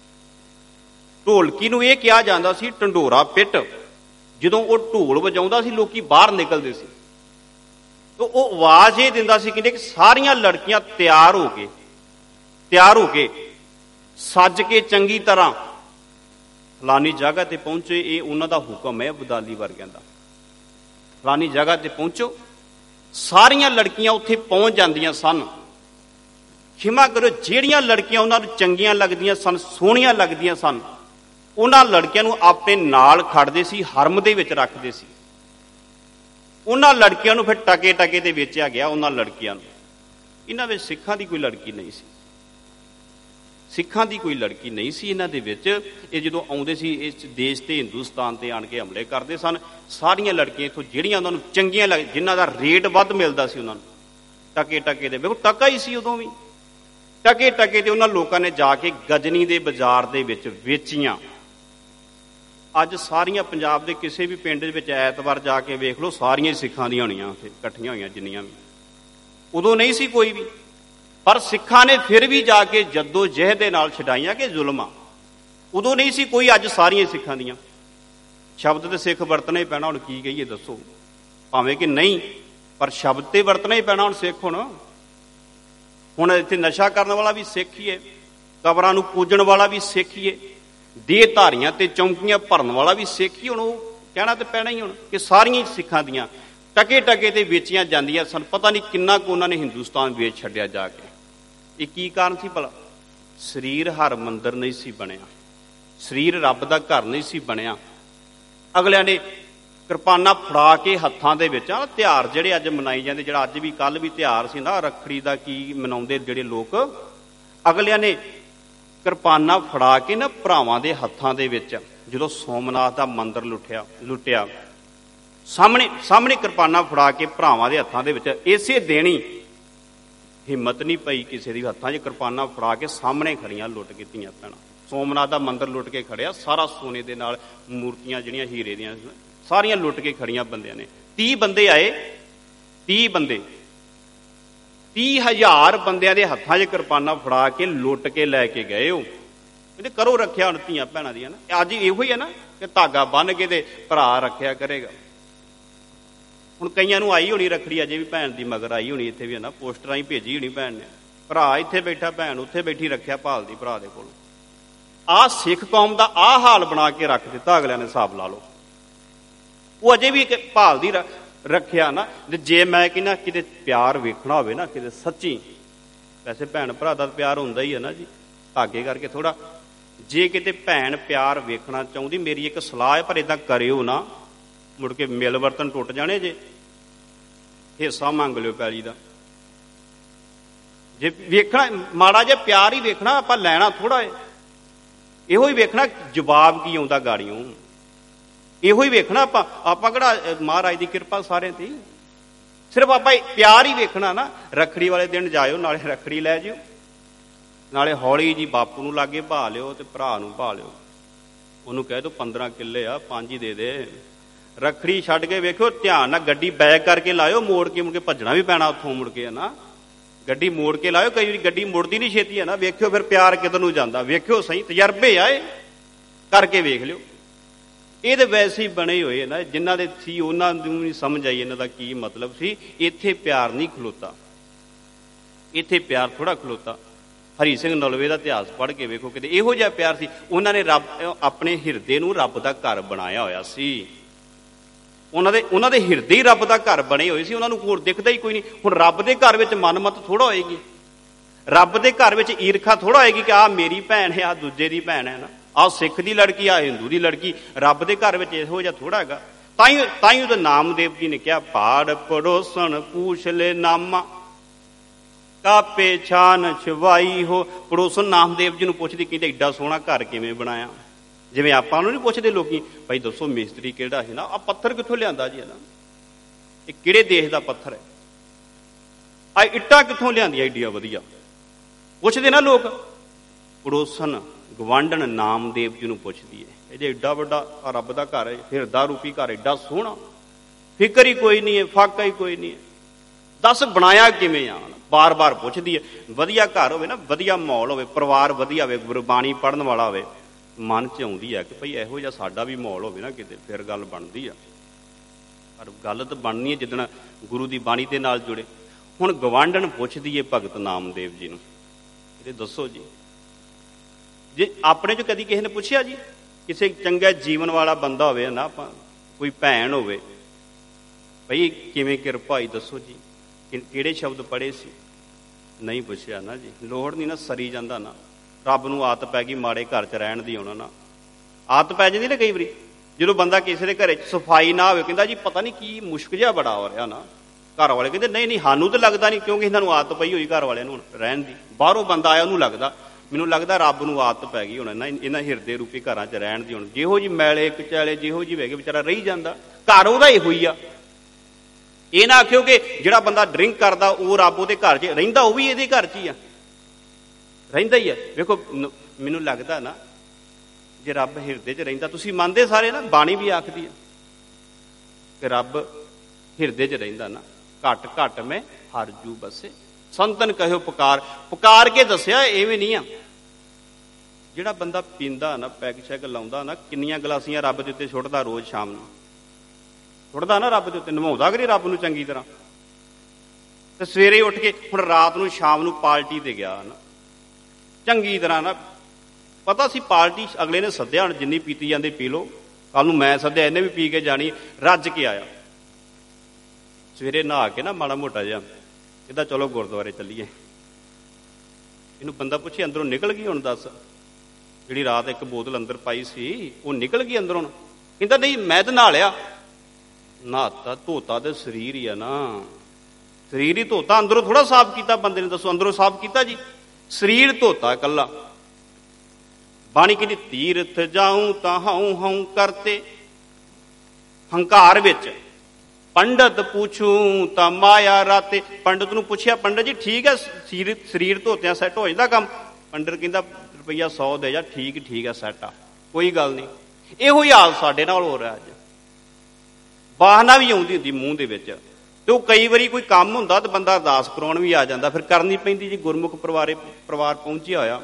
ਢੋਲਕੀ ਨੂੰ ਇਹ ਕਿਹਾ ਜਾਂਦਾ ਸੀ ਢੰਡੋਰਾ ਪਿੱਟ। ਜਦੋਂ ਉਹ ਢੋਲ ਵਜਾਉਂਦਾ ਸੀ, ਲੋਕੀ ਬਾਹਰ ਨਿਕਲਦੇ ਸੀ, ਤੇ ਉਹ ਆਵਾਜ਼ ਇਹ ਦਿੰਦਾ ਸੀ, ਕਹਿੰਦੇ ਕਿ ਸਾਰੀਆਂ ਲੜਕੀਆਂ ਤਿਆਰ ਹੋ ਕੇ ਤਿਆਰ ਹੋ ਕੇ ਸੱਜ ਕੇ ਚੰਗੀ ਤਰ੍ਹਾਂ ਫਲਾਨੀ ਜਗ੍ਹਾ ਤੇ ਪਹੁੰਚੇ। ਇਹ ਉਹਨਾਂ ਦਾ ਹੁਕਮ ਹੈ ਅਬਦਾਲੀ ਵਰਗਿਆਂ ਦਾ। ਫਲਾਨੀ ਜਗ੍ਹਾ ਤੇ ਪਹੁੰਚੋ। ਸਾਰੀਆਂ ਲੜਕੀਆਂ ਉੱਥੇ ਪਹੁੰਚ ਜਾਂਦੀਆਂ ਸਨ। ਖਿਮਾ ਕਰੋ, ਜਿਹੜੀਆਂ ਲੜਕੀਆਂ ਉਹਨਾਂ ਨੂੰ ਚੰਗੀਆਂ ਲੱਗਦੀਆਂ ਸਨ, ਸੋਹਣੀਆਂ ਲੱਗਦੀਆਂ ਸਨ, ਉਹਨਾਂ ਲੜਕੀਆਂ ਨੂੰ ਆਪਣੇ ਨਾਲ ਖੜਦੇ ਸੀ, ਹਰਮ ਦੇ ਵਿੱਚ ਰੱਖਦੇ ਸੀ। ਉਹਨਾਂ ਲੜਕੀਆਂ ਨੂੰ ਫਿਰ ਟਕੇ ਟਕੇ ਤੇ ਵੇਚਿਆ ਗਿਆ। ਉਹਨਾਂ ਲੜਕੀਆਂ ਨੂੰ, ਇਹਨਾਂ ਵਿੱਚ ਸਿੱਖਾਂ ਦੀ ਕੋਈ ਲੜਕੀ ਨਹੀਂ ਸੀ, ਸਿੱਖਾਂ ਦੀ ਕੋਈ ਲੜਕੀ ਨਹੀਂ ਸੀ ਇਹਨਾਂ ਦੇ ਵਿੱਚ। ਇਹ ਜਦੋਂ ਆਉਂਦੇ ਸੀ ਇਸ ਦੇਸ਼ ਤੇ, ਹਿੰਦੁਸਤਾਨ ਤੇ ਆਣ ਕੇ ਹਮਲੇ ਕਰਦੇ ਸਨ, ਸਾਰੀਆਂ ਲੜਕੀਆਂ ਇੱਥੋਂ ਜਿਹੜੀਆਂ ਉਹਨਾਂ ਨੂੰ ਚੰਗੀਆਂ ਲੱਗ, ਜਿਨ੍ਹਾਂ ਦਾ ਰੇਟ ਵੱਧ ਮਿਲਦਾ ਸੀ, ਉਹਨਾਂ ਨੂੰ ਟਕੇ ਟਕੇ ਦੇ, ਵੇਖੋ ਟਕਾ ਹੀ ਸੀ ਉਦੋਂ ਵੀ, ਟਕੇ ਟਕੇ ਤੇ ਉਹਨਾਂ ਲੋਕਾਂ ਨੇ ਜਾ ਕੇ ਗਜਨੀ ਦੇ ਬਾਜ਼ਾਰ ਦੇ ਵਿੱਚ ਵੇਚੀਆਂ। ਅੱਜ ਸਾਰੀਆਂ ਪੰਜਾਬ ਦੇ ਕਿਸੇ ਵੀ ਪਿੰਡ ਦੇ ਵਿੱਚ ਐਤਵਾਰ ਜਾ ਕੇ ਵੇਖ ਲਓ, ਸਾਰੀਆਂ ਸਿੱਖਾਂ ਦੀਆਂ ਹੋਣੀਆਂ ਉੱਥੇ ਇਕੱਠੀਆਂ ਹੋਈਆਂ ਜਿੰਨੀਆਂ ਵੀ। ਉਦੋਂ ਨਹੀਂ ਸੀ ਕੋਈ ਵੀ, ਪਰ ਸਿੱਖਾਂ ਨੇ ਫਿਰ ਵੀ ਜਾ ਕੇ ਜੱਦੋ ਜਹਿਦ ਦੇ ਨਾਲ ਛਡਾਈਆਂ ਕਿ ਜ਼ੁਲਮਾਂ। ਉਦੋਂ ਨਹੀਂ ਸੀ ਕੋਈ, ਅੱਜ ਸਾਰੀਆਂ ਸਿੱਖਾਂ ਦੀਆਂ। ਸ਼ਬਦ ਤੇ ਸਿੱਖ ਵਰਤਣਾ ਹੀ ਪੈਣਾ, ਹੁਣ ਕੀ ਕਹੀਏ ਦੱਸੋ, ਭਾਵੇਂ ਕਿ ਨਹੀਂ, ਪਰ ਸ਼ਬਦ ਤੇ ਵਰਤਣਾ ਹੀ ਪੈਣਾ ਹੁਣ ਸਿੱਖ। ਹੁਣ ਹੁਣ ਇੱਥੇ ਨਸ਼ਾ ਕਰਨ ਵਾਲਾ ਵੀ ਸਿੱਖ ਹੀ ਹੈ, ਕਬਰਾਂ ਨੂੰ ਪੂਜਣ ਵਾਲਾ ਵੀ ਸਿੱਖ ਹੀ ਹੈ, ਦੇਹ ਧਾਰੀਆਂ ਤੇ ਚੌਂਕੀਆਂ ਭਰਨ ਵਾਲਾ ਵੀ ਸਿੱਖ ਹੀ। ਹੁਣ ਉਹ ਕਹਿਣਾ ਤੇ ਪੈਣਾ ਹੀ ਹੁਣ ਕਿ ਸਾਰੀਆਂ ਸਿੱਖਾਂ ਦੀਆਂ ਟਕੇ ਟਕੇ ਤੇ ਵੇਚੀਆਂ ਜਾਂਦੀਆਂ ਸਨ। ਪਤਾ ਨਹੀਂ ਕਿੰਨਾ ਕੁ ਉਹਨਾਂ ਨੇ ਹਿੰਦੁਸਤਾਨ ਵੇਚ ਛੱਡਿਆ ਜਾ ਕੇ। ਇਹ ਕੀ ਕਾਰਨ ਸੀ ਭਲਾ? ਸਰੀਰ ਹਰ ਮੰਦਰ ਨਹੀਂ ਸੀ ਬਣਿਆ, ਸਰੀਰ ਰੱਬ ਦਾ ਘਰ ਨਹੀਂ ਸੀ ਬਣਿਆ। ਅਗਲਿਆਂ ਨੇ ਕਿਰਪਾਨਾਂ ਫੜਾ ਕੇ ਹੱਥਾਂ ਦੇ ਵਿੱਚ ਆ ਤਿਉਹਾਰ ਜਿਹੜੇ ਅੱਜ ਮਨਾਈ ਜਾਂਦੇ, ਜਿਹੜਾ ਅੱਜ ਵੀ ਕੱਲ੍ਹ ਵੀ ਤਿਉਹਾਰ ਸੀ ਨਾ ਰੱਖੜੀ ਦਾ, ਕੀ ਮਨਾਉਂਦੇ ਜਿਹੜੇ ਲੋਕ, ਅਗਲਿਆਂ ਨੇ ਕਿਰਪਾਨਾਂ ਫੜਾ ਕੇ ਨਾ ਭਰਾਵਾਂ ਦੇ ਹੱਥਾਂ ਦੇ ਵਿੱਚ, ਜਦੋਂ ਸੋਮਨਾਥ ਦਾ ਮੰਦਿਰ ਲੁੱਟਿਆ ਲੁੱਟਿਆ ਸਾਹਮਣੇ ਸਾਹਮਣੇ ਕਿਰਪਾਨਾਂ ਫੜਾ ਕੇ ਭਰਾਵਾਂ ਦੇ ਹੱਥਾਂ ਦੇ ਵਿੱਚ, ਇਸੇ ਦੇਣੀ ਹਿੰਮਤ ਨਹੀਂ ਪਈ ਕਿਸੇ ਦੀ ਹੱਥਾਂ 'ਚ ਕਿਰਪਾਨਾਂ ਫੜਾ ਕੇ ਸਾਹਮਣੇ ਖੜੀਆਂ ਲੁੱਟ ਕੀਤੀਆਂ ਪੈਣਾ। ਸੋਮਨਾਥ ਦਾ ਮੰਦਿਰ ਲੁੱਟ ਕੇ ਖੜਿਆ, ਸਾਰਾ ਸੋਨੇ ਦੇ ਨਾਲ, ਮੂਰਤੀਆਂ ਜਿਹੜੀਆਂ ਹੀਰੇ ਦੀਆਂ ਸਾਰੀਆਂ ਲੁੱਟ ਕੇ ਖੜੀਆਂ ਬੰਦਿਆਂ ਨੇ। ਤੀਹ ਬੰਦੇ ਆਏ, ਤੀਹ ਬੰਦੇ, ਤੀਹ ਹਜ਼ਾਰ ਬੰਦਿਆਂ ਦੇ ਹੱਥਾਂ 'ਚ ਕਿਰਪਾਨਾਂ ਫੜਾ ਕੇ ਲੁੱਟ ਕੇ ਲੈ ਕੇ ਗਏ। ਉਹ ਕਹਿੰਦੇ ਕਰੋ ਰੱਖਿਆ ਹੁਣ ਧੀਆਂ ਭੈਣਾਂ ਦੀਆਂ ਨਾ। ਅੱਜ ਇਹੋ ਹੀ ਹੈ ਨਾ ਕਿ ਧਾਗਾ ਬੰਨ੍ਹ ਕੇ ਤੇ ਭਰਾ ਰੱਖਿਆ ਕਰੇਗਾ। ਹੁਣ ਕਈਆਂ ਨੂੰ ਆਈ ਹੋਣੀ ਰੱਖੜੀ, ਅਜੇ ਵੀ ਭੈਣ ਦੀ ਮਗਰ ਆਈ ਹੋਣੀ, ਇੱਥੇ ਵੀ ਹੈ ਨਾ, ਪੋਸਟਰਾਂ ਹੀ ਭੇਜੀ ਹੋਣੀ ਭੈਣ ਨੇ, ਭਰਾ ਇੱਥੇ ਬੈਠਾ ਭੈਣ ਉੱਥੇ ਬੈਠੀ, ਰੱਖਿਆ ਭਾਲਦੀ ਭਰਾ ਦੇ ਕੋਲ। ਆਹ ਸਿੱਖ ਕੌਮ ਦਾ ਆਹ ਹਾਲ ਬਣਾ ਕੇ ਰੱਖ ਦਿੱਤਾ ਅਗਲਿਆਂ ਨੇ, ਹਿਸਾਬ ਲਾ ਲਓ। ਉਹ ਅਜੇ ਵੀ ਭਾਲਦੀ ਰੱਖਿਆ ਨਾ। ਜੇ ਮੈਂ ਕਹਿੰਦਾ ਕਿਤੇ ਪਿਆਰ ਵੇਖਣਾ ਹੋਵੇ ਨਾ, ਕਿਤੇ ਸੱਚੀ, ਵੈਸੇ ਭੈਣ ਭਰਾ ਦਾ ਪਿਆਰ ਹੁੰਦਾ ਹੀ ਹੈ ਨਾ ਜੀ, ਧਾਗੇ ਕਰਕੇ ਥੋੜਾ। ਜੇ ਕਿਤੇ ਭੈਣ ਪਿਆਰ ਵੇਖਣਾ ਚਾਹੁੰਦੀ, ਮੇਰੀ ਇੱਕ ਸਲਾਹ ਹੈ, ਪਰ ਏਦਾਂ ਕਰਿਓ ਨਾ, ਮੁੜ ਕੇ ਮਿਲ ਵਰਤਨ ਟੁੱਟ ਜਾਣੇ ਜੇ। ਹਿੱਸਾ ਮੰਗ ਲਿਓ ਪੈਲੀ ਦਾ। ਜੇ ਵੇਖਣਾ ਮਾੜਾ ਜਿਹਾ ਪਿਆਰ ਹੀ ਵੇਖਣਾ, ਆਪਾਂ ਲੈਣਾ ਥੋੜਾ ਹੈ, ਇਹੋ ਹੀ ਵੇਖਣਾ ਜਵਾਬ ਕੀ ਆਉਂਦਾ ਗਾੜੀਆਂ, ਇਹੋ ਹੀ ਵੇਖਣਾ ਆਪਾਂ। ਆਪਾਂ ਕਿਹੜਾ ਮਹਾਰਾਜ ਦੀ ਕਿਰਪਾ ਸਾਰਿਆਂ ਤੇ, ਸਿਰਫ ਆਪਾਂ ਪਿਆਰ ਹੀ ਵੇਖਣਾ ਨਾ। ਰੱਖੜੀ ਵਾਲੇ ਦਿਨ ਜਾਇਓ, ਨਾਲੇ ਰੱਖੜੀ ਲੈ ਜਿਓ, ਨਾਲੇ ਹੌਲੀ ਜੀ ਬਾਪੂ ਨੂੰ ਲਾਗੇ ਭਾ ਲਿਓ ਤੇ ਭਰਾ ਨੂੰ ਭਾ ਲਿਓ। ਉਹਨੂੰ ਕਹਿ ਦਿਓ ਪੰਦਰਾਂ ਕਿੱਲੇ ਆ, ਪੰਜ ਹੀ ਦੇ ਦੇ। ਰੱਖੜੀ ਛੱਡ ਕੇ ਵੇਖਿਓ, ਧਿਆਨ ਨਾਲ ਗੱਡੀ ਬੈਕ ਕਰਕੇ ਲਾਇਓ, ਮੋੜ ਕੇ ਮੁੜ ਕੇ ਭੱਜਣਾ ਵੀ ਪੈਣਾ ਉੱਥੋਂ ਮੁੜ ਕੇ, ਹੈ ਨਾ। ਗੱਡੀ ਮੋੜ ਕੇ ਲਾਇਓ, ਕਈ ਵਾਰੀ ਗੱਡੀ ਮੁੜਦੀ ਨਹੀਂ ਛੇਤੀ, ਹੈ ਨਾ। ਵੇਖਿਓ ਫਿਰ ਪਿਆਰ ਕਿੱਧਰ ਨੂੰ ਜਾਂਦਾ, ਵੇਖਿਓ ਸਹੀ, ਤਜਰਬੇ ਆਏ ਕਰਕੇ ਵੇਖ ਲਿਓ। ਇਹ ਤਾਂ ਵੈਸੇ ਹੀ ਬਣੇ ਹੋਏ ਨਾ, ਜਿਨ੍ਹਾਂ ਦੇ ਸੀ ਉਹਨਾਂ ਨੂੰ ਨਹੀਂ ਸਮਝ ਆਈ ਇਹਨਾਂ ਦਾ ਕੀ ਮਤਲਬ ਸੀ। ਇੱਥੇ ਪਿਆਰ ਨਹੀਂ ਖਲੋਤਾ, ਇੱਥੇ ਪਿਆਰ ਥੋੜ੍ਹਾ ਖਲੋਤਾ। ਹਰੀ ਸਿੰਘ ਨਲਵੇ ਦਾ ਇਤਿਹਾਸ ਪੜ੍ਹ ਕੇ ਵੇਖੋ, ਕਿਤੇ ਇਹੋ ਜਿਹਾ ਪਿਆਰ ਸੀ। ਉਹਨਾਂ ਨੇ ਰੱਬ ਆਪਣੇ ਹਿਰਦੇ ਨੂੰ ਰੱਬ ਦਾ ਘਰ ਬਣਾਇਆ ਹੋਇਆ ਸੀ। ਉਹਨਾਂ ਦੇ ਉਹਨਾਂ ਦੇ ਹਿਰਦੇ ਹੀ ਰੱਬ ਦਾ ਘਰ ਬਣੇ ਹੋਏ ਸੀ। ਉਹਨਾਂ ਨੂੰ ਹੋਰ ਦਿਖਦਾ ਹੀ ਕੋਈ ਨਹੀਂ। ਹੁਣ ਰੱਬ ਦੇ ਘਰ ਵਿੱਚ ਮਨਮਤ ਥੋੜ੍ਹਾ ਹੋਏਗੀ, ਰੱਬ ਦੇ ਘਰ ਵਿੱਚ ਈਰਖਾ ਥੋੜ੍ਹਾ ਹੋਏਗੀ ਕਿ ਆਹ ਮੇਰੀ ਭੈਣ ਹੈ, ਆਹ ਦੂਜੇ ਦੀ ਭੈਣ ਹੈ ਨਾ, ਆਹ ਸਿੱਖ ਦੀ ਲੜਕੀ, ਆਹ ਹਿੰਦੂ ਦੀ ਲੜਕੀ। ਰੱਬ ਦੇ ਘਰ ਵਿੱਚ ਇਹੋ ਜਿਹਾ ਥੋੜ੍ਹਾ ਹੈਗਾ। ਤਾਂ ਹੀ ਤਾਂ ਹੀ ਉਹਦਾ ਨਾਮਦੇਵ ਜੀ ਨੇ ਕਿਹਾ, ਪਾੜ ਪੜੋਸਣ ਪੂਛ ਲੈ ਨਾਮਾ ਕਾਪੇ ਛਾਨ ਛਵਾਈ ਹੋ। ਪੜੋਸਣ ਨਾਮਦੇਵ ਜੀ ਨੂੰ ਪੁੱਛਦੀ, ਕਹਿੰਦੇ ਏਡਾ ਸੋਹਣਾ ਘਰ ਕਿਵੇਂ ਬਣਾਇਆ। ਜਿਵੇਂ ਆਪਾਂ ਨੂੰ ਨਹੀਂ ਪੁੱਛਦੇ ਲੋਕੀ, ਭਾਈ ਦੱਸੋ ਮਿਸਤਰੀ ਕਿਹੜਾ ਸੀ ਨਾ, ਆਹ ਪੱਥਰ ਕਿੱਥੋਂ ਲਿਆਂਦਾ ਜੀ, ਨਾ ਇਹ ਕਿਹੜੇ ਦੇਸ਼ ਦਾ ਪੱਥਰ ਹੈ, ਆਹ ਇੱਟਾਂ ਕਿੱਥੋਂ ਲਿਆਂਦੀਆਂ ਏਡੀਆਂ ਵਧੀਆ, ਪੁੱਛਦੇ ਨਾ ਲੋਕ। ਪੜੋਸਣ ਗਵਾਂਢਣ ਨਾਮਦੇਵ ਜੀ ਨੂੰ ਪੁੱਛਦੀ ਹੈ, ਇਹ ਜੇ ਏਡਾ ਵੱਡਾ ਰੱਬ ਦਾ ਘਰ ਹੈ, ਹਿਰਦਾ ਰੂਪੀ ਘਰ ਏਡਾ ਸੋਹਣਾ, ਫਿਕਰ ਹੀ ਕੋਈ ਨਹੀਂ ਹੈ, ਫਾਕਾ ਹੀ ਕੋਈ ਨਹੀਂ ਹੈ, ਦੱਸ ਬਣਾਇਆ ਕਿਵੇਂ ਆ। ਬਾਰ ਬਾਰ ਪੁੱਛਦੀ ਹੈ। ਵਧੀਆ ਘਰ ਹੋਵੇ ਨਾ, ਵਧੀਆ ਮਾਹੌਲ ਹੋਵੇ, ਪਰਿਵਾਰ ਵਧੀਆ ਹੋਵੇ, ਗੁਰਬਾਣੀ ਪੜ੍ਹਨ ਵਾਲਾ ਹੋਵੇ, ਮਨ 'ਚ ਆਉਂਦੀ ਹੈ ਕਿ ਭਈ ਇਹੋ ਜਿਹਾ ਸਾਡਾ ਵੀ ਮਾਹੌਲ ਹੋਵੇ ਨਾ ਕਿਤੇ, ਫਿਰ ਗੱਲ ਬਣਦੀ ਆ। ਪਰ ਗੱਲ ਤਾਂ ਬਣਨੀ ਹੈ ਜਿੱਦਣ ਗੁਰੂ ਦੀ ਬਾਣੀ ਦੇ ਨਾਲ ਜੁੜੇ। ਹੁਣ ਗਵਾਂਢਣ ਪੁੱਛਦੀ ਹੈ ਭਗਤ ਨਾਮਦੇਵ ਜੀ ਨੂੰ, ਇਹ ਦੱਸੋ ਜੀ, ਜੇ ਆਪਣੇ 'ਚ ਕਦੀ ਕਿਸੇ ਨੇ ਪੁੱਛਿਆ ਜੀ, ਕਿਸੇ ਚੰਗਾ ਜੀਵਨ ਵਾਲਾ ਬੰਦਾ ਹੋਵੇ ਨਾ, ਆਪਾਂ ਕੋਈ ਭੈਣ ਹੋਵੇ, ਭਈ ਕਿਵੇਂ ਕਿਰਪਾ ਹੋਈ ਦੱਸੋ ਜੀ, ਕਿਹੜੇ ਸ਼ਬਦ ਪੜ੍ਹੇ ਸੀ, ਨਹੀਂ ਪੁੱਛਿਆ ਨਾ ਜੀ। ਲੋੜ ਨਹੀਂ ਨਾ, ਸਰੀ ਜਾਂਦਾ ਨਾ। ਰੱਬ ਨੂੰ ਆਦਤ ਪੈ ਗਈ ਮਾੜੇ ਘਰ 'ਚ ਰਹਿਣ ਦੀ। ਉਹਨਾਂ ਨਾਲ ਆਦਤ ਪੈ ਜਾਂਦੀ ਨਾ ਕਈ ਵਾਰੀ, ਜਦੋਂ ਬੰਦਾ ਕਿਸੇ ਦੇ ਘਰੇ 'ਚ ਸਫਾਈ ਨਾ ਹੋਵੇ, ਕਹਿੰਦਾ ਜੀ ਪਤਾ ਨਹੀਂ ਕੀ ਮੁਸ਼ਕ ਜਿਹਾ ਬੜਾ ਹੋ ਰਿਹਾ ਨਾ। ਘਰ ਵਾਲੇ ਕਹਿੰਦੇ ਨਹੀਂ ਨਹੀਂ ਸਾਨੂੰ ਤਾਂ ਲੱਗਦਾ ਨਹੀਂ, ਕਿਉਂਕਿ ਇਹਨਾਂ ਨੂੰ ਆਦਤ ਪਈ ਹੋਈ ਘਰ ਵਾਲਿਆਂ ਨੂੰ ਰਹਿਣ ਦੀ। ਬਾਹਰੋਂ ਬੰਦਾ ਆਇਆ ਉਹਨੂੰ ਲੱਗਦਾ, ਮੈਨੂੰ ਲੱਗਦਾ ਰੱਬ ਨੂੰ ਆਦਤ ਪੈ ਗਈ ਹੁਣ ਨਾ ਇਹਨਾਂ ਹਿਰਦੇ ਰੂਪੀ ਘਰਾਂ 'ਚ ਰਹਿਣ ਦੀ। ਹੁਣ ਜਿਹੋ ਜਿਹੀ ਮੈਲੇ ਕਚੈਲੇ ਜਿਹੋ ਜਿਹੀ ਹੈਗੇ ਵਿਚਾਰਾ ਰਹੀ ਜਾਂਦਾ, ਘਰ ਉਹਦਾ ਇਹੋ ਹੀ ਆ। ਇਹ ਨਾ ਆਖਿਓ ਕਿ ਜਿਹੜਾ ਬੰਦਾ ਡਰਿੰਕ ਕਰਦਾ ਉਹ ਰੱਬ ਉਹਦੇ ਘਰ 'ਚ ਰਹਿੰਦਾ, ਉਹ ਵੀ ਇਹਦੇ ਘਰ 'ਚ ਹੀ ਆ, ਰਹਿੰਦਾ ਹੀ ਆ। ਵੇਖੋ ਮੈਨੂੰ ਲੱਗਦਾ ਨਾ, ਜੇ ਰੱਬ ਹਿਰਦੇ 'ਚ ਰਹਿੰਦਾ, ਤੁਸੀਂ ਮੰਨਦੇ ਸਾਰੇ ਨਾ, ਬਾਣੀ ਵੀ ਆਖਦੀ ਆ ਕਿ ਰੱਬ ਹਿਰਦੇ 'ਚ ਰਹਿੰਦਾ ਨਾ, ਘੱਟ ਘੱਟ ਮੈਂ ਹਰ ਜੂ ਬਸੇ ਸੰਤਨ ਕਹਿਓ ਪੁਕਾਰ। ਪੁਕਾਰ ਕੇ ਦੱਸਿਆ, ਐਵੇਂ ਨਹੀਂ ਆ। ਜਿਹੜਾ ਬੰਦਾ ਪੀਂਦਾ ਨਾ, ਪੈਗ ਸ਼ੈਗ ਲਾਉਂਦਾ ਨਾ, ਕਿੰਨੀਆਂ ਗਲਾਸੀਆਂ ਰੱਬ ਦੇ ਉੱਤੇ ਸੁੱਟਦਾ ਰੋਜ਼ ਸ਼ਾਮ ਨੂੰ, ਸੁੱਟਦਾ ਨਾ ਰੱਬ ਦੇ ਉੱਤੇ, ਨਿਭਾਉਂਦਾ ਕਿ ਨਹੀਂ ਰੱਬ ਨੂੰ ਚੰਗੀ ਤਰ੍ਹਾਂ। ਤੇ ਸਵੇਰੇ ਉੱਠ ਕੇ ਹੁਣ ਰਾਤ ਨੂੰ ਸ਼ਾਮ ਨੂੰ ਪਾਰਟੀ ਤੇ ਗਿਆ ਨਾ, ਚੰਗੀ ਤਰ੍ਹਾਂ ਨਾ, ਪਤਾ ਸੀ ਪਾਰਟੀ ਅਗਲੇ ਨੇ ਸੱਦਿਆ, ਹੁਣ ਜਿੰਨੀ ਪੀਤੀ ਜਾਂਦੀ ਪੀ ਲਓ, ਕੱਲ ਨੂੰ ਮੈਂ ਸੱਦਿਆ ਇਹਨੇ ਵੀ ਪੀ ਕੇ ਜਾਣੀ, ਰੱਜ ਕੇ ਆਇਆ। ਸਵੇਰੇ ਨਹਾ ਕੇ ਨਾ ਮਾੜਾ ਮੋਟਾ ਜਿਹਾ, ਕਹਿੰਦਾ ਚਲੋ ਗੁਰਦੁਆਰੇ ਚੱਲੀਏ। ਇਹਨੂੰ ਬੰਦਾ ਪੁੱਛੇ ਅੰਦਰੋਂ ਨਿਕਲ ਗਈ ਹੁਣ ਦੱਸ, ਜਿਹੜੀ ਰਾਤ ਇੱਕ ਬੋਤਲ ਅੰਦਰ ਪਾਈ ਸੀ ਉਹ ਨਿਕਲ ਗਈ ਅੰਦਰੋਂ? ਕਹਿੰਦਾ ਨਹੀਂ ਮੈਂ ਤਾਂ ਨਹਾ ਲਿਆ। ਨਹਾਤਾ ਧੋਤਾ ਤੇ ਸਰੀਰ ਹੀ ਆ ਨਾ, ਸਰੀਰ ਹੀ ਧੋਤਾ, ਅੰਦਰੋਂ ਥੋੜਾ ਸਾਫ਼ ਕੀਤਾ ਬੰਦੇ ਨੇ, ਦੱਸੋ ਅੰਦਰੋਂ ਸਾਫ਼ ਕੀਤਾ ਜੀ, ਸਰੀਰ ਧੋਤਾ ਇਕੱਲਾ। ਬਾਣੀ ਕਹਿੰਦੀ ਤੀਰਥ ਜਾਊਂ ਤਾਂ ਹਉ ਹਉ ਕਰਤੇ, ਹੰਕਾਰ ਵਿੱਚ ਪੰਡਤ ਪੁੱਛੂੰ ਤਾਂ ਮਾਇਆ ਰਾਤੇ। ਪੰਡਤ ਨੂੰ ਪੁੱਛਿਆ, ਪੰਡਤ ਜੀ ਠੀਕ ਹੈ ਸਰੀਰ ਸਰੀਰ ਧੋਤਿਆਂ ਸੈੱਟ ਹੋ ਜਾਂਦਾ ਕੰਮ? ਪੰਡਤ ਕਹਿੰਦਾ ਰੁਪਈਆ ਸੌ ਦੇ ਜਾ, ਠੀਕ ਠੀਕ ਹੈ ਸੈੱਟ ਆ, ਕੋਈ ਗੱਲ ਨਹੀਂ। ਇਹੋ ਹੀ ਹਾਲ ਸਾਡੇ ਨਾਲ ਹੋ ਰਿਹਾ ਅੱਜ। ਬਾਹਨਾ ਵੀ ਆਉਂਦੀ ਹੁੰਦੀ ਮੂੰਹ ਦੇ ਵਿੱਚ, ਤੇ ਉਹ ਕਈ ਵਾਰੀ ਕੋਈ ਕੰਮ ਹੁੰਦਾ ਤੇ ਬੰਦਾ ਅਰਦਾਸ ਕਰਾਉਣ ਵੀ ਆ ਜਾਂਦਾ, ਫਿਰ ਕਰਨੀ ਪੈਂਦੀ ਜੀ। ਗੁਰਮੁਖ ਪਰਿਵਾਰੇ ਪਰਿਵਾਰ ਪਹੁੰਚਿਆ ਹੋਇਆ,